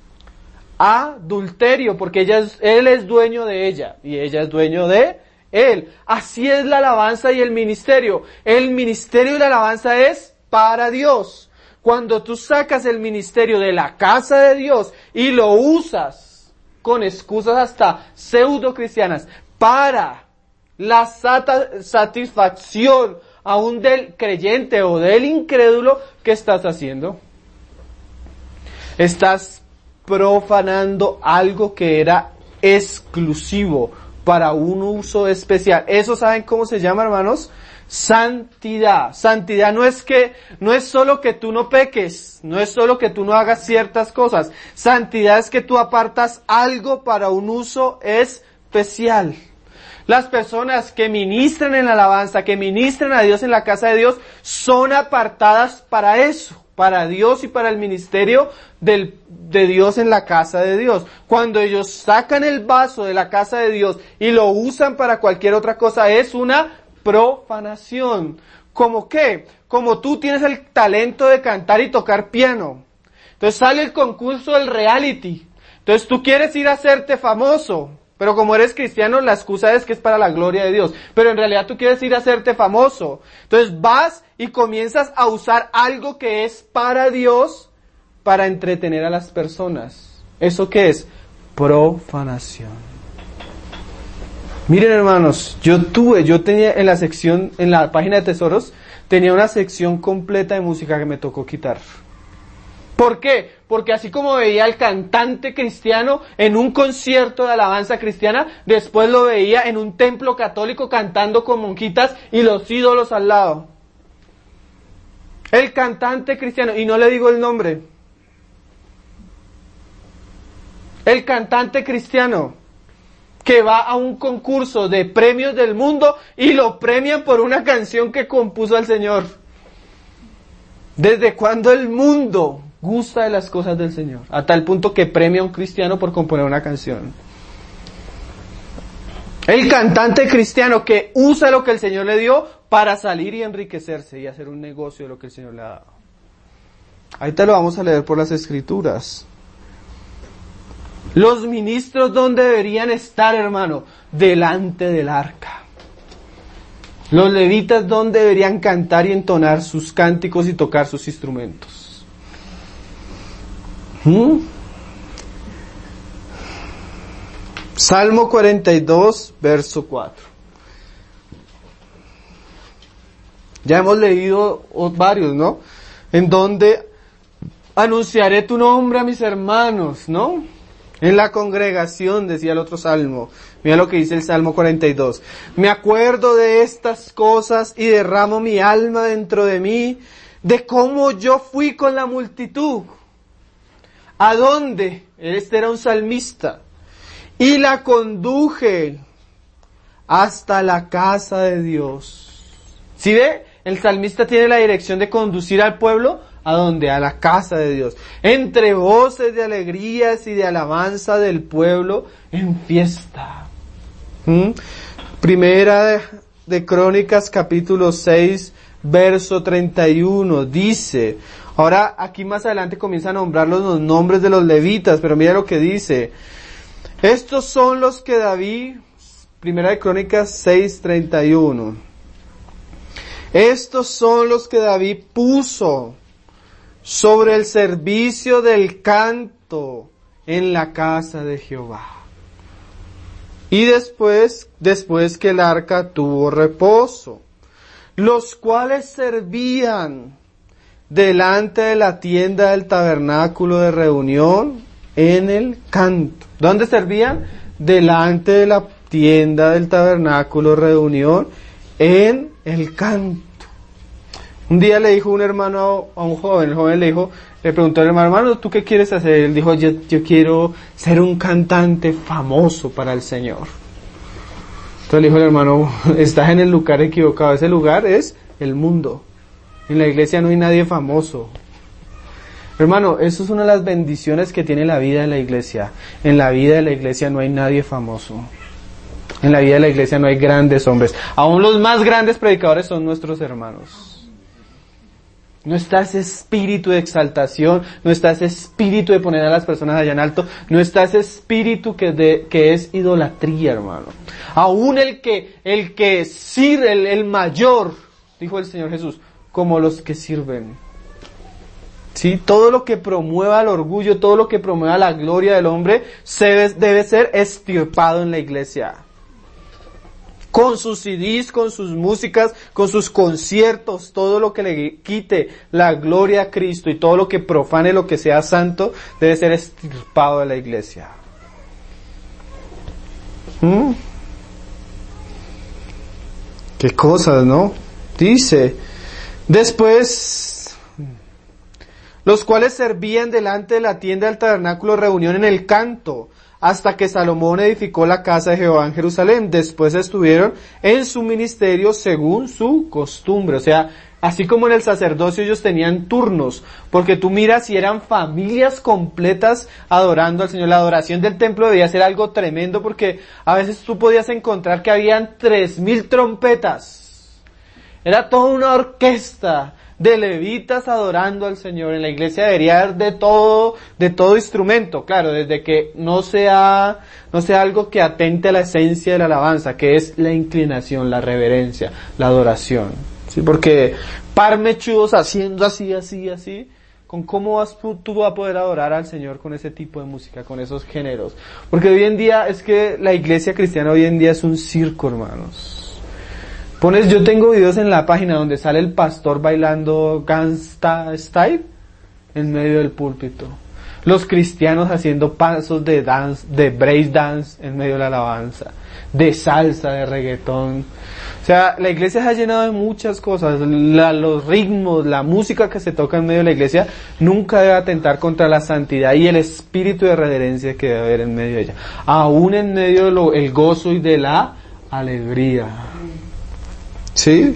Adulterio, porque ella es, él es dueño de ella y ella es dueño de él. Así es la alabanza y el ministerio. El ministerio y la alabanza es para Dios. Cuando tú sacas el ministerio de la casa de Dios y lo usas con excusas hasta pseudo cristianas para la sata- satisfacción aún del creyente o del incrédulo, ¿qué estás haciendo? Estás profanando algo que era exclusivo para un uso especial. ¿Eso saben cómo se llama, hermanos? Santidad. Santidad no es que, no es solo que tú no peques, no es solo que tú no hagas ciertas cosas. Santidad es que tú apartas algo para un uso especial. Las personas que ministran en la alabanza, que ministran a Dios en la casa de Dios, son apartadas para eso, para Dios y para el ministerio del, de Dios en la casa de Dios. Cuando ellos sacan el vaso de la casa de Dios y lo usan para cualquier otra cosa, es una profanación. ¿Cómo qué? Como tú tienes el talento de cantar y tocar piano. Entonces sale el concurso del reality. Entonces tú quieres ir a hacerte famoso. Pero como eres cristiano, la excusa es que es para la gloria de Dios. Pero en realidad tú quieres ir a hacerte famoso. Entonces vas y comienzas a usar algo que es para Dios para entretener a las personas. ¿Eso qué es? Profanación. Miren, hermanos, yo tuve, yo tenía en la sección, en la página de tesoros, tenía una sección completa de música que me tocó quitar. ¿Por qué? Porque así como veía al cantante cristiano en un concierto de alabanza cristiana, después lo veía en un templo católico cantando con monjitas y los ídolos al lado. El cantante cristiano, y no le digo el nombre. El cantante cristiano que va a un concurso de premios del mundo y lo premian por una canción que compuso el Señor. ¿Desde cuándo el mundo gusta de las cosas del Señor? A tal punto que premia a un cristiano por componer una canción. El cantante cristiano que usa lo que el Señor le dio para salir y enriquecerse y hacer un negocio de lo que el Señor le ha dado. Ahí te lo vamos a leer por las Escrituras. Los ministros, ¿dónde deberían estar, hermano? Delante del arca. Los levitas, ¿dónde deberían cantar y entonar sus cánticos y tocar sus instrumentos? ¿Mm? Salmo cuarenta y dos, verso cuatro. Ya hemos leído varios, ¿no? En donde anunciaré tu nombre a mis hermanos, ¿no? En la congregación, decía el otro salmo. Mira lo que dice el Salmo cuarenta y dos. Me acuerdo de estas cosas y derramo mi alma dentro de mí, de cómo yo fui con la multitud. ¿A dónde? Este era un salmista. Y la conduje hasta la casa de Dios. ¿Sí ve? El salmista tiene la dirección de conducir al pueblo. ¿A dónde? A la casa de Dios. Entre voces de alegrías y de alabanza del pueblo en fiesta. ¿Mm? Primera de, de Crónicas, capítulo seis, verso treinta y uno. Dice, ahora aquí más adelante comienza a nombrar los nombres de los levitas, pero mira lo que dice. Estos son los que David, Primera de Crónicas seis, treinta y uno. Estos son los que David puso sobre el servicio del canto en la casa de Jehová. Y después, después que el arca tuvo reposo, los cuales servían delante de la tienda del tabernáculo de reunión en el canto. ¿Dónde servían? Delante de la tienda del tabernáculo de reunión en el canto. Un día le dijo un hermano a un joven, el joven le dijo, le preguntó al hermano, hermano, ¿tú qué quieres hacer? Él dijo, yo, yo quiero ser un cantante famoso para el Señor. Entonces le dijo el hermano, estás en el lugar equivocado, ese lugar es el mundo. En la iglesia no hay nadie famoso. Hermano, eso es una de las bendiciones que tiene la vida de la iglesia. En la vida de la iglesia no hay nadie famoso. En la vida de la iglesia no hay grandes hombres. Aún los más grandes predicadores son nuestros hermanos. No está ese espíritu de exaltación, no está ese espíritu de poner a las personas allá en alto, no está ese espíritu que, de, que es idolatría, hermano. Aún el que, el que sirve, el, el mayor, dijo el Señor Jesús, como los que sirven. ¿Sí? Todo lo que promueva el orgullo, todo lo que promueva la gloria del hombre, se debe, debe ser extirpado en la iglesia. Con sus C Ds, con sus músicas, con sus conciertos, todo lo que le quite la gloria a Cristo y todo lo que profane lo que sea santo, debe ser extirpado de la iglesia. ¿Mm? Qué cosas, ¿no? Dice, después, los cuales servían delante de la tienda del tabernáculo de reunión en el canto, hasta que Salomón edificó la casa de Jehová en Jerusalén. Después estuvieron en su ministerio según su costumbre. O sea, así como en el sacerdocio ellos tenían turnos, porque tú miras y eran familias completas adorando al Señor. La adoración del templo debía ser algo tremendo, porque a veces tú podías encontrar que habían tres mil trompetas. Era toda una orquesta de levitas adorando al Señor. En la iglesia debería haber de todo, de todo instrumento, claro, desde que no sea, no sea algo que atente a la esencia de la alabanza, que es la inclinación, la reverencia, la adoración, ¿sí? Porque par mechudos haciendo así, así, así, ¿con cómo vas tú a poder adorar al Señor con ese tipo de música, con esos géneros? Porque hoy en día, es que la iglesia cristiana hoy en día es un circo, hermanos. Pones, yo tengo videos en la página donde sale el pastor bailando Gangsta Style en medio del púlpito. Los cristianos haciendo pasos de dance, de break dance en medio de la alabanza, de salsa, de reggaetón. O sea, la iglesia se ha llenado de muchas cosas. La, los ritmos, la música que se toca en medio de la iglesia nunca debe atentar contra la santidad y el espíritu de reverencia que debe haber en medio de ella. Aún en medio de lo, el gozo y de la alegría. ¿Sí?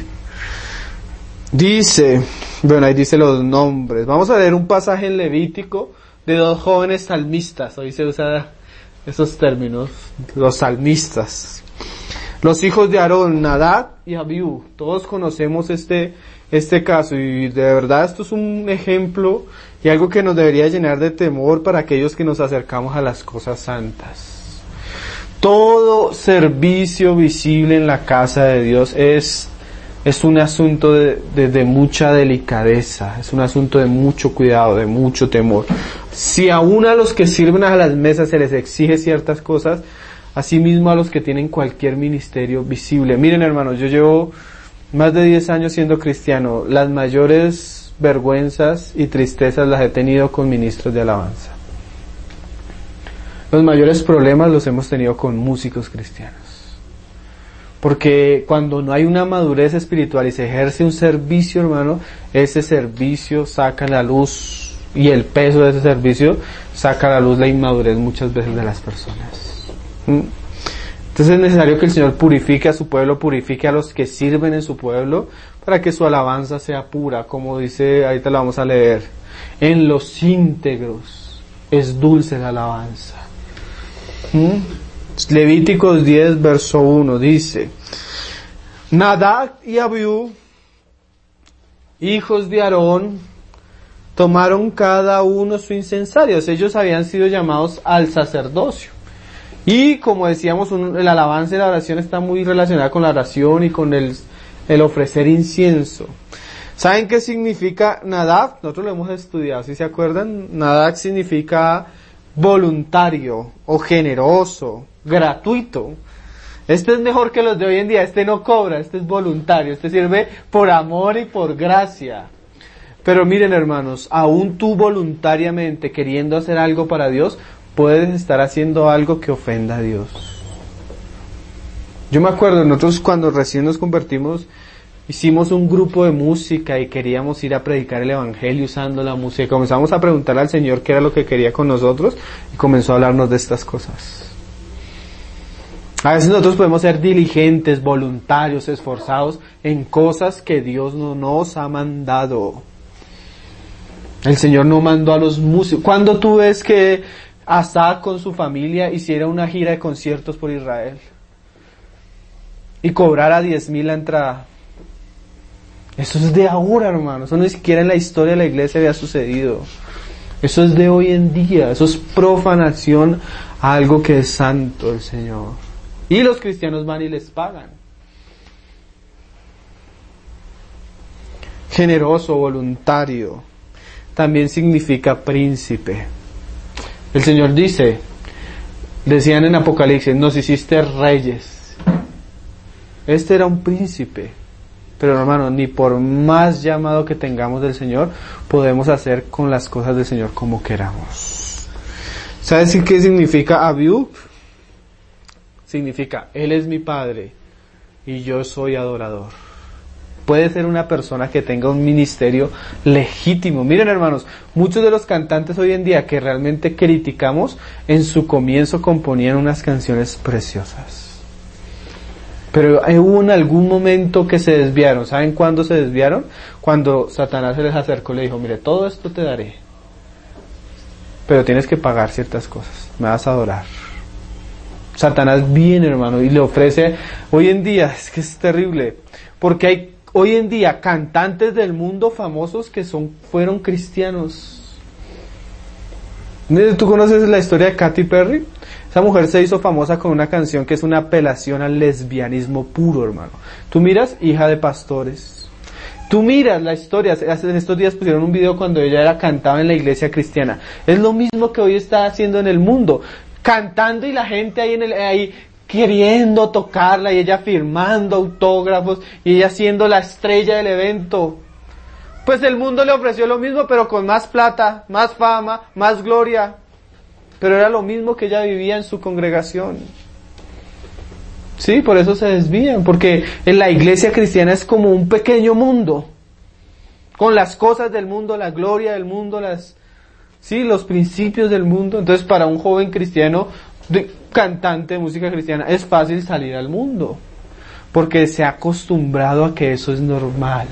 Dice, bueno, ahí dice los nombres. Vamos a leer un pasaje en Levítico de dos jóvenes salmistas. Hoy se usan esos términos, los salmistas. Los hijos de Aarón, Nadab y Abiú. Todos conocemos este, este caso y de verdad esto es un ejemplo y algo que nos debería llenar de temor para aquellos que nos acercamos a las cosas santas. Todo servicio visible en la casa de Dios es Es un asunto de, de, de mucha delicadeza, es un asunto de mucho cuidado, de mucho temor. Si aún a los que sirven a las mesas se les exige ciertas cosas, asimismo a los que tienen cualquier ministerio visible. Miren, hermanos, yo llevo más de diez años siendo cristiano. Las mayores vergüenzas y tristezas las he tenido con ministros de alabanza. Los mayores problemas los hemos tenido con músicos cristianos. Porque cuando no hay una madurez espiritual y se ejerce un servicio, hermano, ese servicio saca a la luz, y el peso de ese servicio saca a la luz la inmadurez muchas veces de las personas. ¿Mm? Entonces es necesario que el Señor purifique a su pueblo, purifique a los que sirven en su pueblo, para que su alabanza sea pura, como dice, ahorita la vamos a leer. En los íntegros es dulce la alabanza. ¿Mm? Levíticos diez, verso uno, dice: Nadab y Abiú, hijos de Aarón, tomaron cada uno su incensario. Ellos habían sido llamados al sacerdocio. Y como decíamos, un, el alabanza y la oración está muy relacionada con la oración y con el, el ofrecer incienso. ¿Saben qué significa Nadab? Nosotros lo hemos estudiado, ¿sí se acuerdan? Nadab significa voluntario o generoso, gratuito. Este es mejor que los de hoy en día. Este no cobra, este es voluntario, este sirve por amor y por gracia. Pero miren, hermanos, aún tú voluntariamente queriendo hacer algo para Dios, puedes estar haciendo algo que ofenda a Dios. Yo me acuerdo, nosotros cuando recién nos convertimos, hicimos un grupo de música y queríamos ir a predicar el evangelio usando la música. Comenzamos a preguntarle al Señor qué era lo que quería con nosotros y comenzó a hablarnos de estas cosas. A veces nosotros podemos ser diligentes, voluntarios, esforzados en cosas que Dios no nos ha mandado. El Señor no mandó a los músicos. ¿Cuándo tú ves que Asaf con su familia hiciera una gira de conciertos por Israel y cobrara diez mil la entrada? Eso es de ahora, hermano. Eso ni siquiera en la historia de la iglesia había sucedido. Eso es de hoy en día. Eso es profanación a algo que es santo del Señor. Y los cristianos van y les pagan. Generoso, voluntario, también significa príncipe. El Señor dice, decían en Apocalipsis, nos hiciste reyes. Este era un príncipe. Pero hermano, ni por más llamado que tengamos del Señor, podemos hacer con las cosas del Señor como queramos. ¿Sabes qué significa Abiú? Significa, Él es mi Padre y yo soy adorador. Puede ser una persona que tenga un ministerio legítimo. Miren, hermanos, muchos de los cantantes hoy en día que realmente criticamos, en su comienzo componían unas canciones preciosas. Pero hubo en algún momento que se desviaron. ¿Saben cuándo se desviaron? Cuando Satanás se les acercó y le dijo, mire, todo esto te daré, pero tienes que pagar ciertas cosas, me vas a adorar. Satanás viene, hermano, y le ofrece, hoy en día, es que es terrible, porque hay hoy en día cantantes del mundo famosos que son fueron cristianos. ¿Tú conoces la historia de Katy Perry? Esa mujer se hizo famosa con una canción que es una apelación al lesbianismo puro, hermano. Tú miras, hija de pastores. Tú miras la historia, en estos días pusieron un video cuando ella era cantaba en la iglesia cristiana. Es lo mismo que hoy está haciendo en el mundo. Cantando y la gente ahí en el, ahí queriendo tocarla y ella firmando autógrafos y ella siendo la estrella del evento. Pues el mundo le ofreció lo mismo, pero con más plata, más fama, más gloria. Pero era lo mismo que ella vivía en su congregación. Sí, por eso se desvían, porque en la iglesia cristiana es como un pequeño mundo, con las cosas del mundo, la gloria del mundo, las, sí, los principios del mundo. Entonces para un joven cristiano, de, cantante de música cristiana, es fácil salir al mundo, porque se ha acostumbrado a que eso es normal.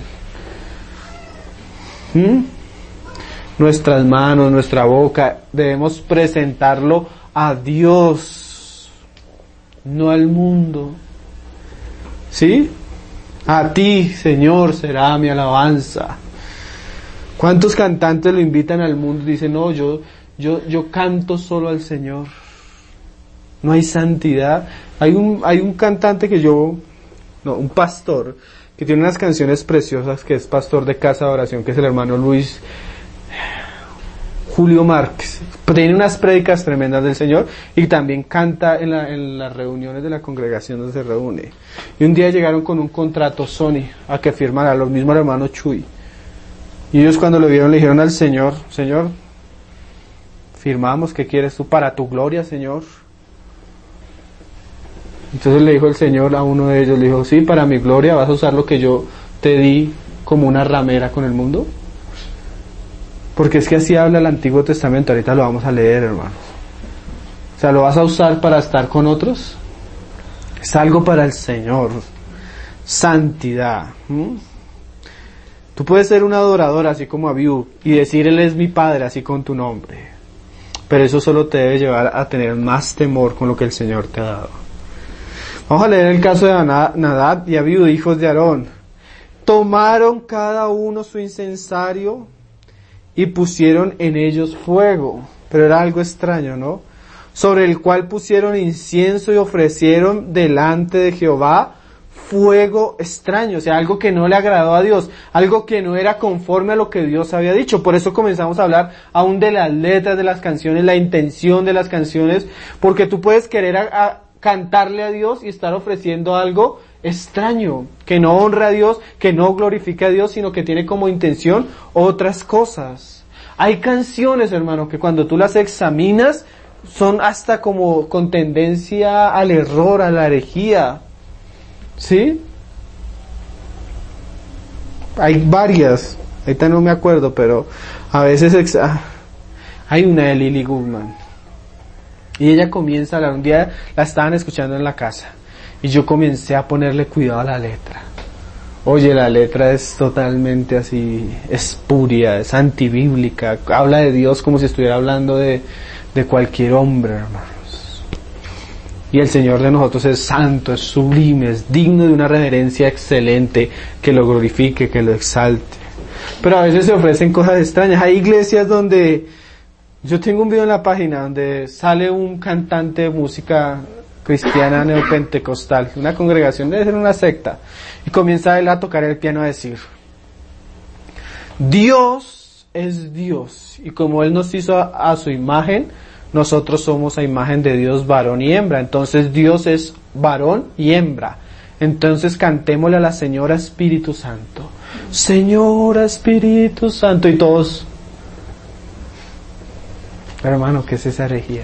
¿Mm? Nuestras manos, nuestra boca, debemos presentarlo a Dios, no al mundo. ¿Sí? A ti, Señor, será mi alabanza. ¿Cuántos cantantes lo invitan al mundo y dicen, no, yo, yo, yo canto solo al Señor? No hay santidad. Hay un, hay un cantante que yo, no, un pastor, que tiene unas canciones preciosas, que es pastor de casa de oración, que es el hermano Luis, Julio Márquez. Tiene unas prédicas tremendas del Señor y también canta en, la, en las reuniones de la congregación donde se reúne. Y un día llegaron con un contrato Sony a que firmara, los mismos hermanos Chuy. Y ellos cuando lo vieron le dijeron al Señor, Señor, firmamos, ¿qué quieres tú para tu gloria, Señor? Entonces le dijo el Señor a uno de ellos, le dijo, sí, para mi gloria vas a usar lo que yo te di como una ramera con el mundo. Porque es que así habla el Antiguo Testamento, ahorita lo vamos a leer, hermanos. O sea, ¿lo vas a usar para estar con otros? Es algo para el Señor. Santidad. ¿Mm? Tú puedes ser un adorador así como Abiú y decir, Él es mi Padre, así con tu nombre. Pero eso solo te debe llevar a tener más temor con lo que el Señor te ha dado. Vamos a leer el caso de Nadab y Abiú, hijos de Aarón. Tomaron cada uno su incensario y pusieron en ellos fuego, pero era algo extraño, ¿no? Sobre el cual pusieron incienso y ofrecieron delante de Jehová fuego extraño, o sea, algo que no le agradó a Dios, algo que no era conforme a lo que Dios había dicho. Por eso comenzamos a hablar aún de las letras de las canciones, la intención de las canciones, porque tú puedes querer a, a cantarle a Dios y estar ofreciendo algo extraño, que no honra a Dios, que no glorifica a Dios, sino que tiene como intención otras cosas. Hay canciones, hermano, que cuando tú las examinas son hasta como con tendencia al error, a la herejía. ¿Sí? Hay varias, ahorita no me acuerdo, pero a veces ex- ah, hay una de Lily Goodman. Y ella comienza a hablar, un día la estaban escuchando en la casa. Y yo comencé a ponerle cuidado a la letra. Oye, la letra es totalmente así, espuria, es antibíblica, habla de Dios como si estuviera hablando de, de cualquier hombre, hermanos. Y el Señor de nosotros es santo, es sublime, es digno de una reverencia excelente, que lo glorifique, que lo exalte. Pero a veces se ofrecen cosas extrañas. Hay iglesias donde, yo tengo un video en la página donde sale un cantante de música cristiana neopentecostal, una congregación, debe ser una secta, y comienza él a tocar el piano a decir, Dios es Dios, y como Él nos hizo a, a su imagen, nosotros somos a imagen de Dios varón y hembra, entonces Dios es varón y hembra, entonces cantémosle a la Señora Espíritu Santo, Señora Espíritu Santo, y todos, hermano, ¿qué es esa herejía?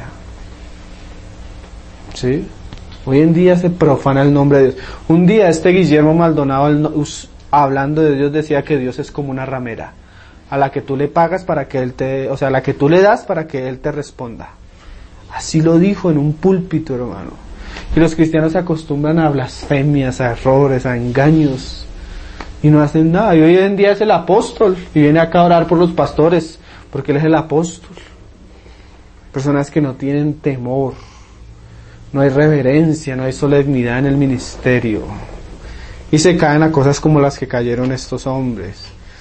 ¿Sí? Hoy en día se profana el nombre de Dios. Un día este Guillermo Maldonado, hablando de Dios, decía que Dios es como una ramera, a la que tú le pagas para que Él te, o sea, a la que tú le das para que Él te responda. Así lo dijo en un púlpito, hermano. Y los cristianos se acostumbran a blasfemias, a errores, a engaños, y no hacen nada. Y hoy en día es el apóstol, y viene acá a orar por los pastores, porque Él es el apóstol. Personas que no tienen temor. No hay reverencia, no hay solemnidad en el ministerio. Y se caen a cosas como las que cayeron estos hombres.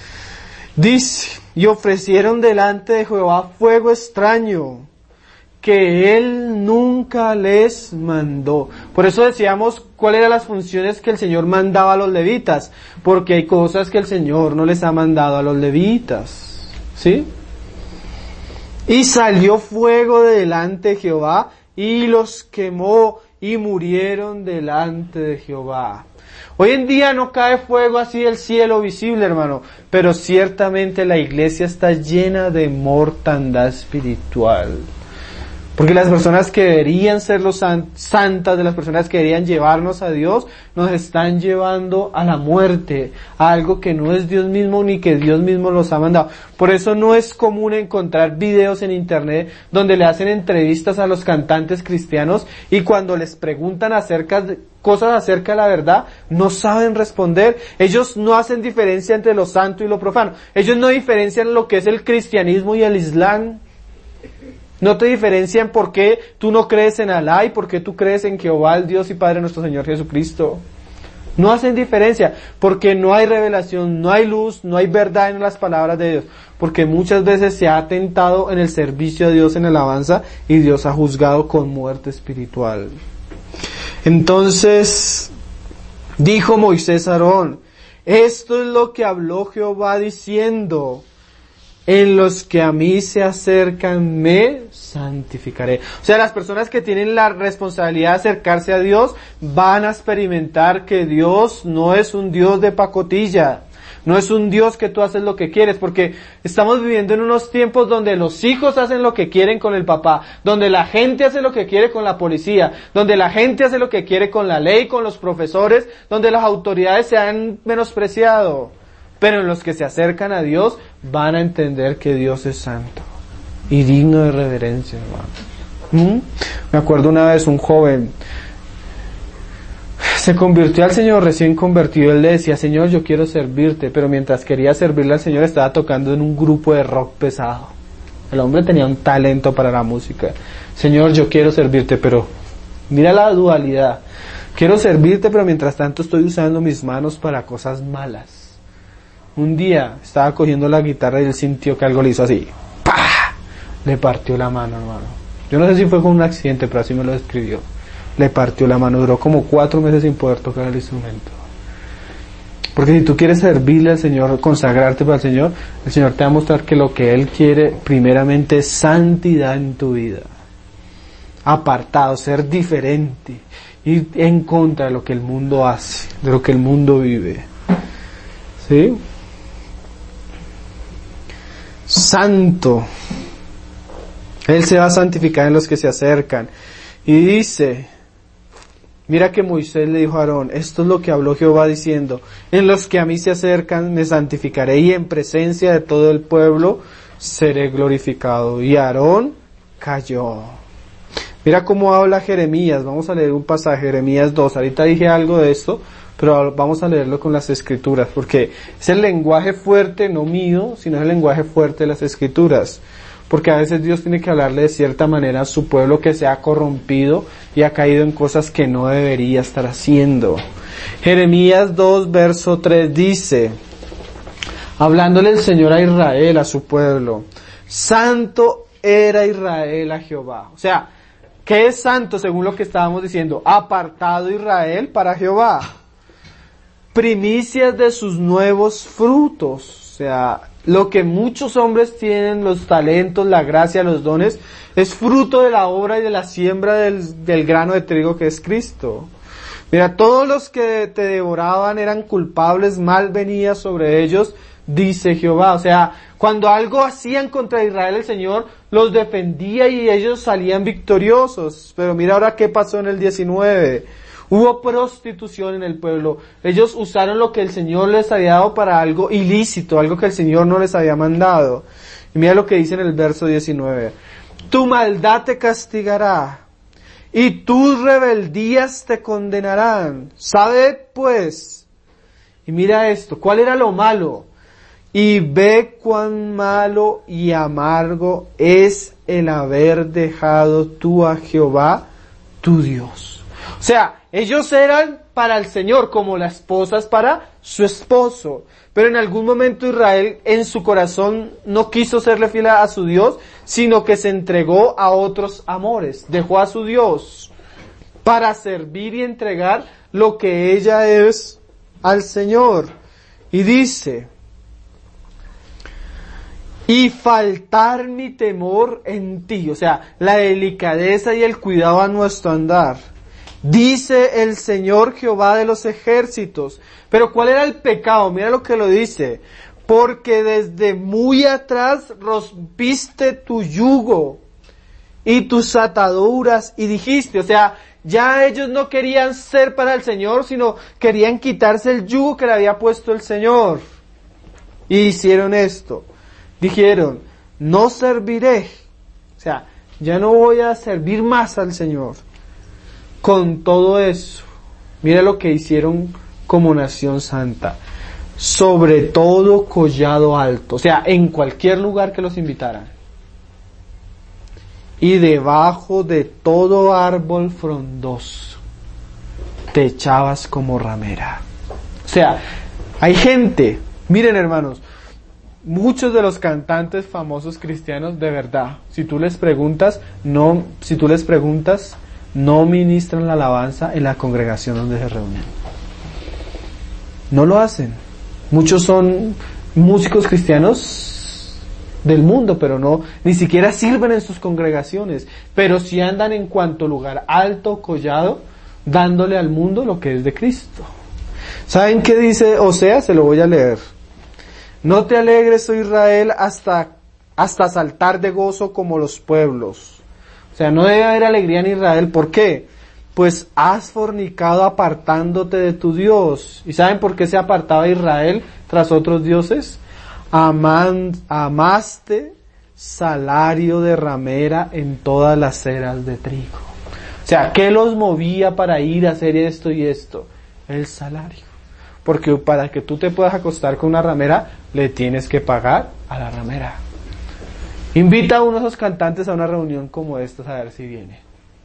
Dice, y ofrecieron delante de Jehová fuego extraño, que Él nunca les mandó. Por eso decíamos cuáles eran las funciones que el Señor mandaba a los levitas, porque hay cosas que el Señor no les ha mandado a los levitas. ¿Sí? Y salió fuego de delante de Jehová, y los quemó y murieron delante de Jehová. Hoy en día no cae fuego así del cielo visible, hermano, pero ciertamente la iglesia está llena de mortandad espiritual. Porque las personas que deberían ser los san- santas, de las personas que deberían llevarnos a Dios, nos están llevando a la muerte, a algo que no es Dios mismo ni que Dios mismo los ha mandado. Por eso no es común encontrar videos en internet donde le hacen entrevistas a los cantantes cristianos y cuando les preguntan acerca de cosas acerca de la verdad, no saben responder. Ellos no hacen diferencia entre lo santo y lo profano. Ellos no diferencian lo que es el cristianismo y el islam. No te diferencian por qué tú no crees en Alá y por qué tú crees en Jehová, el Dios y Padre nuestro Señor Jesucristo. No hacen diferencia, porque no hay revelación, no hay luz, no hay verdad en las palabras de Dios, porque muchas veces se ha atentado en el servicio a Dios en alabanza y Dios ha juzgado con muerte espiritual. Entonces, dijo Moisés a Aarón, esto es lo que habló Jehová diciendo, en los que a mí se acercan me santificaré. O sea, las personas que tienen la responsabilidad de acercarse a Dios van a experimentar que Dios no es un Dios de pacotilla, no es un Dios que tú haces lo que quieres, porque estamos viviendo en unos tiempos donde los hijos hacen lo que quieren con el papá, donde la gente hace lo que quiere con la policía, donde la gente hace lo que quiere con la ley, con los profesores, donde las autoridades se han menospreciado. Pero en los que se acercan a Dios van a entender que Dios es santo y digno de reverencia, hermano. ¿Mm? Me acuerdo una vez un joven se convirtió al Señor, recién convertido. Él le decía: Señor, yo quiero servirte, pero mientras quería servirle al Señor estaba tocando en un grupo de rock pesado. El hombre tenía un talento para la música. Señor, yo quiero servirte, pero mira la dualidad. Quiero servirte, pero mientras tanto estoy usando mis manos para cosas malas. Un día estaba cogiendo la guitarra y él sintió que algo le hizo así. ¡Pah! Le partió la mano, hermano. Yo no sé si fue con un accidente, pero así me lo describió. Le partió la mano, duró como cuatro meses sin poder tocar el instrumento. Porque si tú quieres servirle al Señor, consagrarte para el Señor, el Señor te va a mostrar que lo que Él quiere primeramente es santidad en tu vida. Apartado, ser diferente, ir en contra de lo que el mundo hace, de lo que el mundo vive. ¿Sí? Santo. Él se va a santificar en los que se acercan. Y dice, mira que Moisés le dijo a Aarón, esto es lo que habló Jehová diciendo, en los que a mí se acercan me santificaré y en presencia de todo el pueblo seré glorificado. Y Aarón cayó. Mira cómo habla Jeremías. Vamos a leer un pasaje, Jeremías dos. Ahorita dije algo de esto, pero vamos a leerlo con las escrituras, porque es el lenguaje fuerte, no mío, sino es el lenguaje fuerte de las escrituras. Porque a veces Dios tiene que hablarle de cierta manera a su pueblo que se ha corrompido y ha caído en cosas que no debería estar haciendo. Jeremías dos, verso tres dice, hablándole el Señor a Israel, a su pueblo, santo era Israel a Jehová. O sea, ¿qué es santo según lo que estábamos diciendo? Apartado Israel para Jehová. Primicias de sus nuevos frutos. O sea, lo que muchos hombres tienen, los talentos, la gracia, los dones, es fruto de la obra y de la siembra del, del grano de trigo que es Cristo. Mira, todos los que te devoraban eran culpables, mal venía sobre ellos, dice Jehová. O sea, cuando algo hacían contra Israel, el Señor los defendía y ellos salían victoriosos. Pero mira ahora qué pasó en el diecinueve. Hubo prostitución en el pueblo. Ellos usaron lo que el Señor les había dado para algo ilícito, algo que el Señor no les había mandado. Y mira lo que dice en el verso diecinueve. Tu maldad te castigará, y tus rebeldías te condenarán. Sabed pues, y mira esto, ¿cuál era lo malo? Y ve cuán malo y amargo es el haber dejado tú a Jehová, tu Dios. O sea, ellos eran para el Señor como las esposas para su esposo. Pero en algún momento Israel en su corazón no quiso serle fiel a su Dios, sino que se entregó a otros amores. Dejó a su Dios para servir y entregar lo que ella es al Señor. Y dice, y faltar mi temor en ti. O sea, la delicadeza y el cuidado a nuestro andar. Dice el Señor Jehová de los ejércitos. Pero ¿cuál era el pecado? Mira lo que lo dice. Porque desde muy atrás rompiste tu yugo y tus ataduras y dijiste, o sea, ya ellos no querían ser para el Señor, sino querían quitarse el yugo que le había puesto el Señor. Y hicieron esto. Dijeron, no serviré. O sea, ya no voy a servir más al Señor. Con todo eso, mira lo que hicieron como nación santa. Sobre todo collado alto, o sea, en cualquier lugar que los invitaran. Y debajo de todo árbol frondoso, te echabas como ramera. O sea, hay gente, miren hermanos, muchos de los cantantes famosos cristianos, de verdad, si tú les preguntas, no, si tú les preguntas, no ministran la alabanza en la congregación donde se reúnen. No lo hacen. Muchos son músicos cristianos del mundo, pero no, ni siquiera sirven en sus congregaciones, pero sí andan en cuanto lugar alto, collado, dándole al mundo lo que es de Cristo. ¿Saben qué dice Oseas? Se lo voy a leer. No te alegres, oh Israel, hasta, hasta saltar de gozo como los pueblos. O sea, no debe haber alegría en Israel. ¿Por qué? Pues has fornicado apartándote de tu Dios. ¿Y saben por qué se apartaba Israel tras otros dioses? Aman, amaste salario de ramera en todas las eras de trigo. O sea, ¿qué los movía para ir a hacer esto y esto? El salario. Porque para que tú te puedas acostar con una ramera, le tienes que pagar a la ramera. Invita a uno de esos cantantes a una reunión como esta a ver si viene.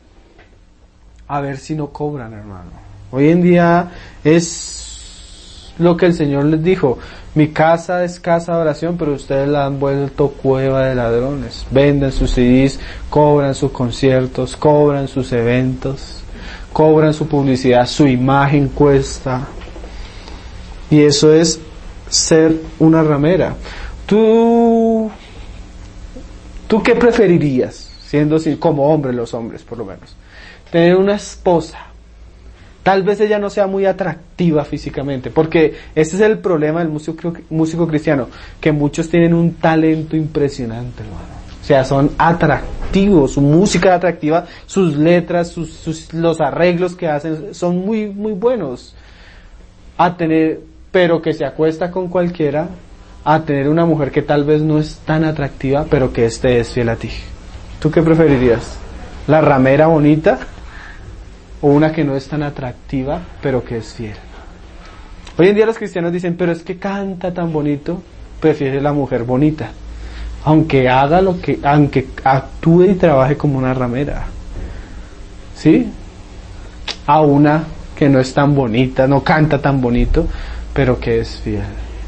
A ver si no cobran, hermano. Hoy en día es lo que el Señor les dijo. Mi casa es casa de oración, pero ustedes la han vuelto cueva de ladrones. Venden sus C Ds, cobran sus conciertos, cobran sus eventos, cobran su publicidad, su imagen cuesta. Y eso es ser una ramera. ¿Tú, tú qué preferirías, siendo así, como hombre, los hombres por lo menos? Tener una esposa. Tal vez ella no sea muy atractiva físicamente, porque ese es el problema del músico, músico cristiano, que muchos tienen un talento impresionante, hermano. O sea, son atractivos, su música es atractiva, sus letras, sus, sus, los arreglos que hacen son muy, muy buenos. A tener, pero que se acuesta con cualquiera, a tener una mujer que tal vez no es tan atractiva, pero que este es fiel a ti. ¿Tú qué preferirías? ¿La ramera bonita? ¿O una que no es tan atractiva, pero que es fiel? Hoy en día los cristianos dicen, pero es que canta tan bonito, prefiere la mujer bonita. Aunque haga lo que, aunque actúe y trabaje como una ramera. ¿Sí? A una que no es tan bonita, no canta tan bonito, pero que es fiel.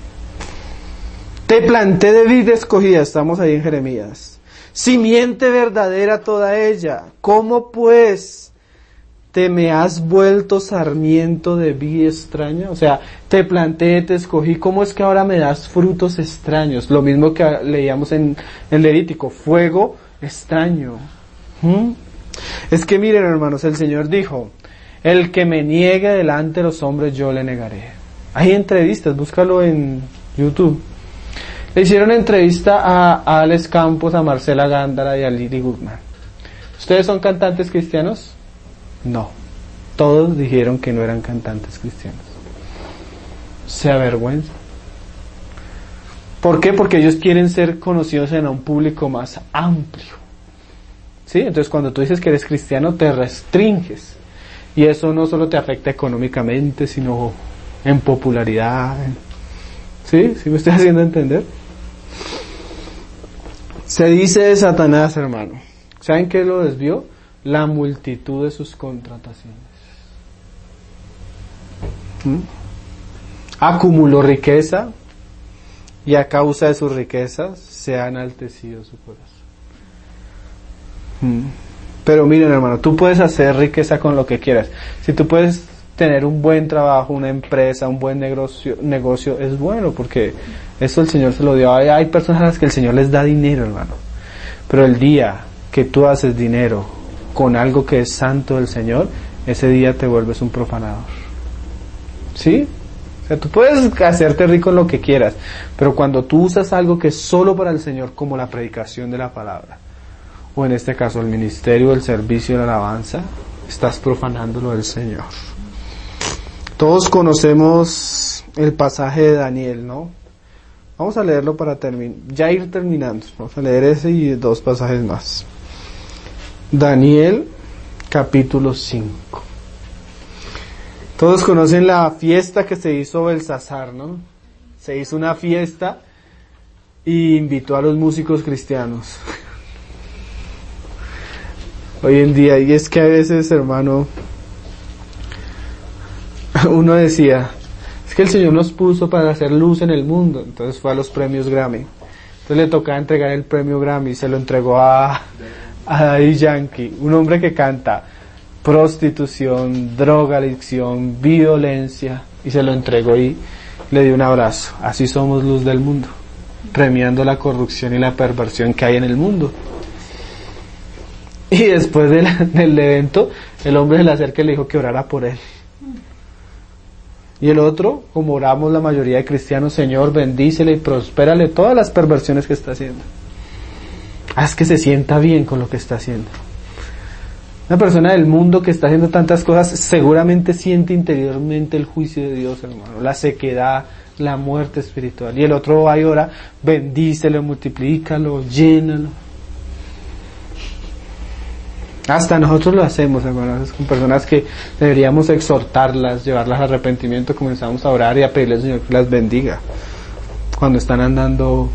Te planté de vid escogida, estamos ahí en Jeremías. Simiente verdadera toda ella. ¿Cómo pues te me has vuelto sarmiento de vid extraña? O sea, te planté, te escogí, ¿cómo es que ahora me das frutos extraños? Lo mismo que leíamos en el Levítico, fuego extraño. ¿Mm? Es que miren, hermanos, el Señor dijo, el que me niegue delante de los hombres yo le negaré. Hay entrevistas, búscalo en YouTube. Le hicieron entrevista a, a Alex Campos, a Marcela Gándara y a Lily Goodman. ¿Ustedes son cantantes cristianos? No, todos dijeron que no eran cantantes cristianos. Se avergüenza. ¿Por qué? Porque ellos quieren ser conocidos en un público más amplio. ¿Sí? Entonces cuando tú dices que eres cristiano te restringes. Y eso no solo te afecta económicamente, sino en popularidad. ¿Sí? ¿Sí me estoy haciendo entender? Se dice de Satanás, hermano. ¿Saben qué lo desvió? La multitud de sus contrataciones. ¿Mm? Acumuló riqueza y a causa de sus riquezas se ha enaltecido su corazón. ¿Mm? Pero miren, hermano, tú puedes hacer riqueza con lo que quieras. Si tú puedes tener un buen trabajo, una empresa, un buen negocio, negocio es bueno, porque eso el Señor se lo dio. Hay, hay personas a las que el Señor les da dinero, hermano. Pero el día que tú haces dinero con algo que es santo del Señor, ese día te vuelves un profanador. ¿Sí? O sea, tú puedes hacerte rico en lo que quieras, pero cuando tú usas algo que es solo para el Señor, como la predicación de la palabra, o en este caso el ministerio, el servicio, la alabanza, estás profanando lo del Señor. Todos conocemos el pasaje de Daniel, ¿no? Vamos a leerlo para terminar, ya ir terminando. Vamos a leer ese y dos pasajes más. Daniel, capítulo cinco. Todos conocen la fiesta que se hizo Belsasar, ¿no? Se hizo una fiesta y invitó a los músicos cristianos. Hoy en día, y es que a veces, hermano, uno decía, es que el Señor nos puso para hacer luz en el mundo. Entonces fue a los premios Grammy. Entonces le tocaba entregar el premio Grammy y se lo entregó a, a Daddy Yankee, un hombre que canta prostitución, drogadicción, violencia, y se lo entregó y le dio un abrazo. Así somos luz del mundo. premiando la corrupción y la perversión que hay en el mundo. Y después del, del evento, el hombre se le acerca y le dijo que orara por él. Y el otro, como oramos la mayoría de cristianos, Señor, bendícele y prospérale todas las perversiones que está haciendo. Haz que se sienta bien con lo que está haciendo. Una persona del mundo que está haciendo tantas cosas seguramente siente interiormente el juicio de Dios, hermano, la sequedad, la muerte espiritual. Y el otro va y ora, bendícelo, multiplícalo, llénalo. Hasta nosotros lo hacemos, hermanos, con personas que deberíamos exhortarlas, llevarlas al arrepentimiento, comenzamos a orar y a pedirle al Señor que las bendiga cuando están andando.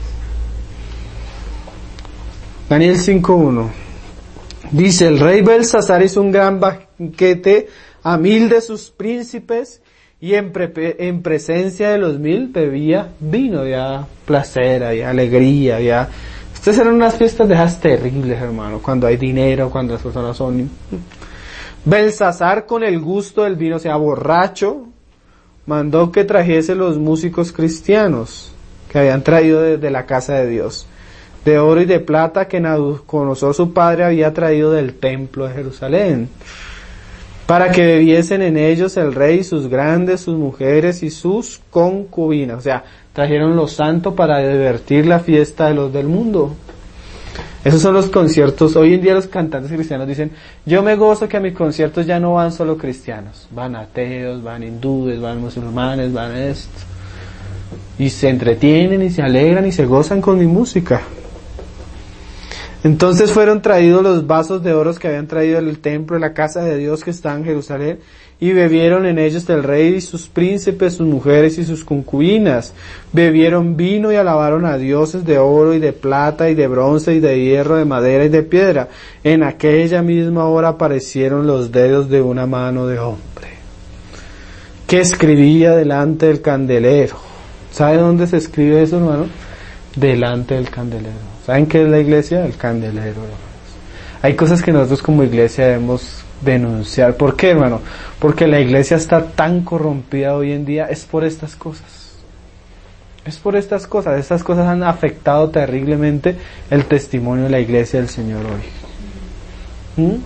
Daniel cinco uno dice: el rey Belsasar hizo un gran banquete a mil de sus príncipes y en, pre- en presencia de los mil bebía vino. Había placer, había alegría, había... Estas eran unas fiestas de esas terribles, hermano, cuando hay dinero, cuando las personas son... Belsasar, con el gusto del vino, o sea, borracho, mandó que trajese los músicos cristianos que habían traído desde la casa de Dios, de oro y de plata que Nabucodonosor su padre había traído del templo de Jerusalén, para que bebiesen en ellos el rey, sus grandes, sus mujeres y sus concubinas. O sea, trajeron lo santo para divertir la fiesta de los del mundo. Esos son los conciertos. Hoy en día los cantantes cristianos dicen: yo me gozo que a mis conciertos ya no van solo cristianos, van ateos, van hindúes, van musulmanes, van esto. Y se entretienen y se alegran y se gozan con mi música. Entonces fueron traídos los vasos de oro que habían traído del templo de la casa de Dios que está en Jerusalén, y bebieron en ellos el rey y sus príncipes, sus mujeres y sus concubinas. Bebieron vino y alabaron a dioses de oro y de plata y de bronce y de hierro, de madera y de piedra. En aquella misma hora aparecieron los dedos de una mano de hombre que escribía delante del candelero. ¿Sabe dónde se escribe eso, hermano? Delante del candelero. ¿Saben qué es la iglesia? El candelero, hermanos. Hay cosas que nosotros como iglesia debemos denunciar. ¿Por qué, hermano? Porque la iglesia está tan corrompida hoy en día. Es por estas cosas. Es por estas cosas. Estas cosas han afectado terriblemente el testimonio de la iglesia del Señor hoy. ¿Mm?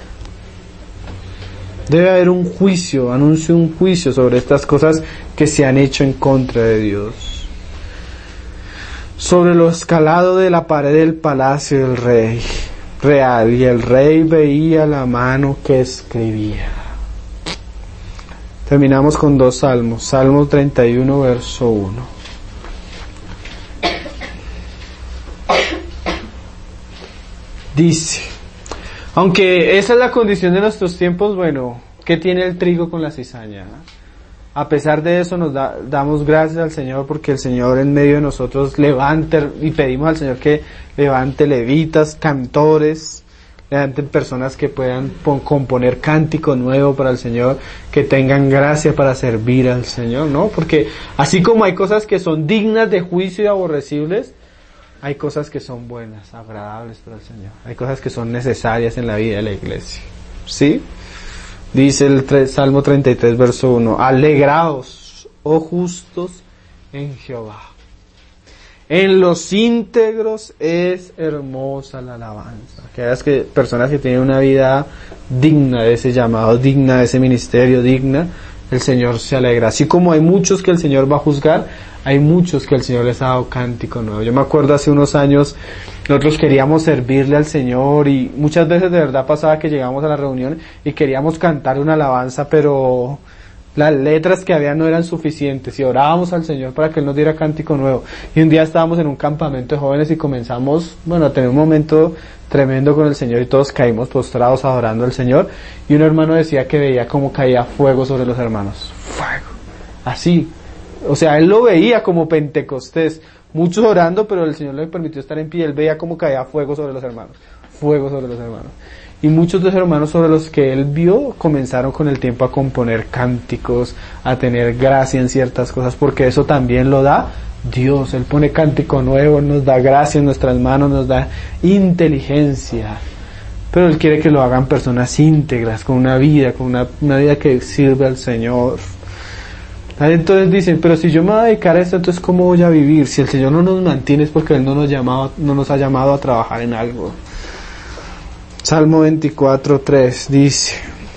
Debe haber un juicio, anuncio un juicio sobre estas cosas que se han hecho en contra de Dios. Sobre lo escalado de la pared del palacio del rey real, y el rey veía la mano que escribía. Terminamos con dos salmos. Salmo treinta y uno, verso uno. Dice: aunque esa es la condición de nuestros tiempos, bueno, ¿qué tiene el trigo con la cizaña? A pesar de eso nos da, damos gracias al Señor, porque el Señor en medio de nosotros levante, y pedimos al Señor que levante levitas, cantores, levanten personas que puedan pon, componer cántico nuevo para el Señor, que tengan gracia para servir al Señor, ¿no? Porque así como hay cosas que son dignas de juicio y aborrecibles, hay cosas que son buenas, agradables para el Señor. Hay cosas que son necesarias en la vida de la iglesia. ¿Sí? Dice el tres, Salmo treinta y tres, verso uno: alegraos, oh justos, en Jehová. En los íntegros es hermosa la alabanza. Aquellas que, personas que tienen una vida digna de ese llamado, digna de ese ministerio, digna, el Señor se alegra. Así como hay muchos que el Señor va a juzgar, hay muchos que el Señor les ha dado cántico nuevo. Yo me acuerdo hace unos años, nosotros queríamos servirle al Señor, y muchas veces de verdad pasaba que llegamos a la reunión y queríamos cantar una alabanza, pero las letras que había no eran suficientes, y orábamos al Señor para que Él nos diera cántico nuevo. Y un día estábamos en un campamento de jóvenes y comenzamos, bueno, a tener un momento tremendo con el Señor, y todos caímos postrados adorando al Señor, y un hermano decía que veía como caía fuego sobre los hermanos. Fuego. Así. O sea, él lo veía como Pentecostés, muchos orando, pero el Señor le permitió estar en pie. Él veía como caía fuego sobre los hermanos, fuego sobre los hermanos. Y muchos de los hermanos sobre los que él vio comenzaron con el tiempo a componer cánticos, a tener gracia en ciertas cosas, porque eso también lo da Dios. Él pone cántico nuevo, nos da gracia en nuestras manos, nos da inteligencia. Pero Él quiere que lo hagan personas íntegras, con una vida, con una, una vida que sirve al Señor. Entonces dicen, pero si yo me voy a dedicar a esto, entonces ¿cómo voy a vivir? Si el Señor no nos mantiene es porque Él no nos, llamado, no nos ha llamado a trabajar en algo. Salmo veinticuatro, tres dice,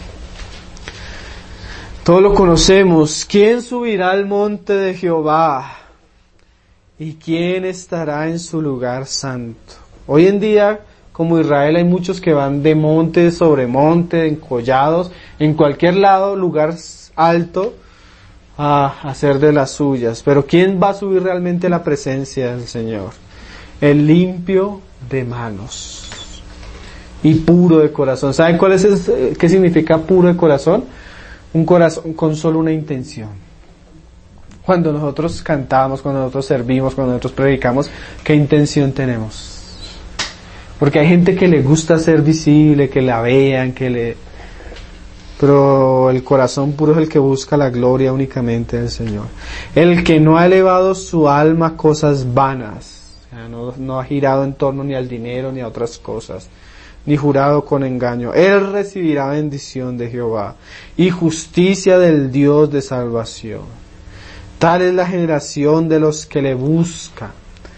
todo lo conocemos, ¿quién subirá al monte de Jehová? ¿Y quién estará en su lugar santo? Hoy en día, como Israel, hay muchos que van de monte sobre monte, en collados, en cualquier lado, lugar alto, a hacer de las suyas. Pero ¿quién va a subir realmente a la presencia del Señor? El limpio de manos y puro de corazón. ¿Saben cuál es el, qué significa puro de corazón? Un corazón con solo una intención. Cuando nosotros cantamos, cuando nosotros servimos, cuando nosotros predicamos, ¿qué intención tenemos? Porque hay gente que le gusta ser visible, que la vean, que le... Pero el corazón puro es el que busca la gloria únicamente del Señor. El que no ha elevado su alma a cosas vanas, o sea, no, no ha girado en torno ni al dinero ni a otras cosas, ni jurado con engaño. Él recibirá bendición de Jehová y justicia del Dios de salvación. Tal es la generación de los que le buscan,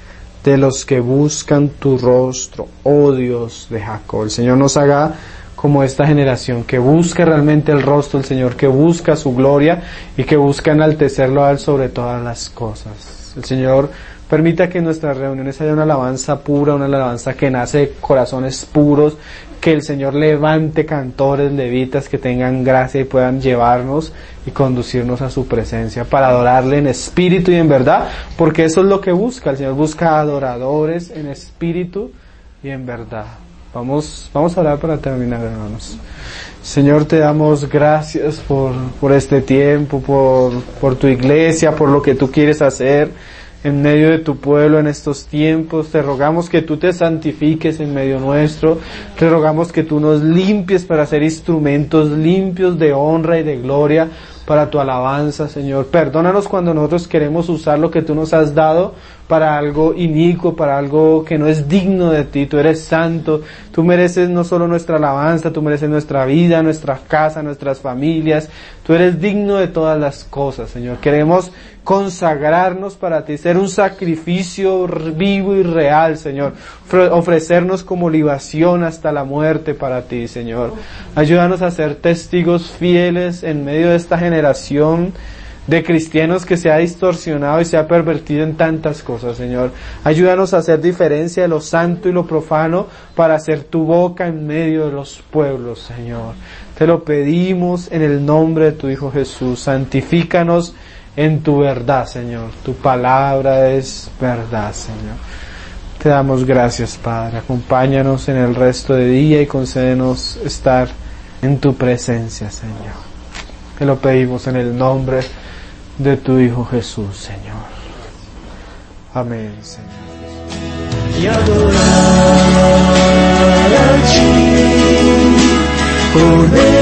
de los que buscan tu rostro, oh Dios de Jacob. El Señor nos haga como esta generación, que busca realmente el rostro del Señor, que busca su gloria y que busca enaltecerlo a Él sobre todas las cosas. El Señor permita que en nuestras reuniones haya una alabanza pura, una alabanza que nace de corazones puros, que el Señor levante cantores, levitas que tengan gracia y puedan llevarnos y conducirnos a su presencia para adorarle en espíritu y en verdad, porque eso es lo que busca. El Señor busca adoradores en espíritu y en verdad. Vamos, vamos a orar para terminar, hermanos. Señor, te damos gracias por, por este tiempo, por, por tu iglesia, por lo que tú quieres hacer en medio de tu pueblo en estos tiempos. Te rogamos que tú te santifiques en medio nuestro. Te rogamos que tú nos limpies para ser instrumentos limpios de honra y de gloria para tu alabanza, Señor. Perdónanos cuando nosotros queremos usar lo que tú nos has dado para algo inicuo, para algo que no es digno de ti. Tú eres santo, tú mereces no solo nuestra alabanza, tú mereces nuestra vida, nuestra casa, nuestras familias. Tú eres digno de todas las cosas, Señor. Queremos consagrarnos para ti, ser un sacrificio vivo y real, Señor. Ofrecernos como libación hasta la muerte para ti, Señor. Ayúdanos a ser testigos fieles en medio de esta generación de cristianos que se ha distorsionado y se ha pervertido en tantas cosas, Señor. Ayúdanos a hacer diferencia de lo santo y lo profano para hacer tu boca en medio de los pueblos, Señor. Te lo pedimos en el nombre de tu Hijo Jesús. Santifícanos en tu verdad, Señor. Tu palabra es verdad, Señor. Te damos gracias, Padre. Acompáñanos en el resto de día y concédenos estar en tu presencia, Señor. Te lo pedimos en el nombre de tu Hijo Jesús, Señor. Amén, Señor. Y adorar a ti, poder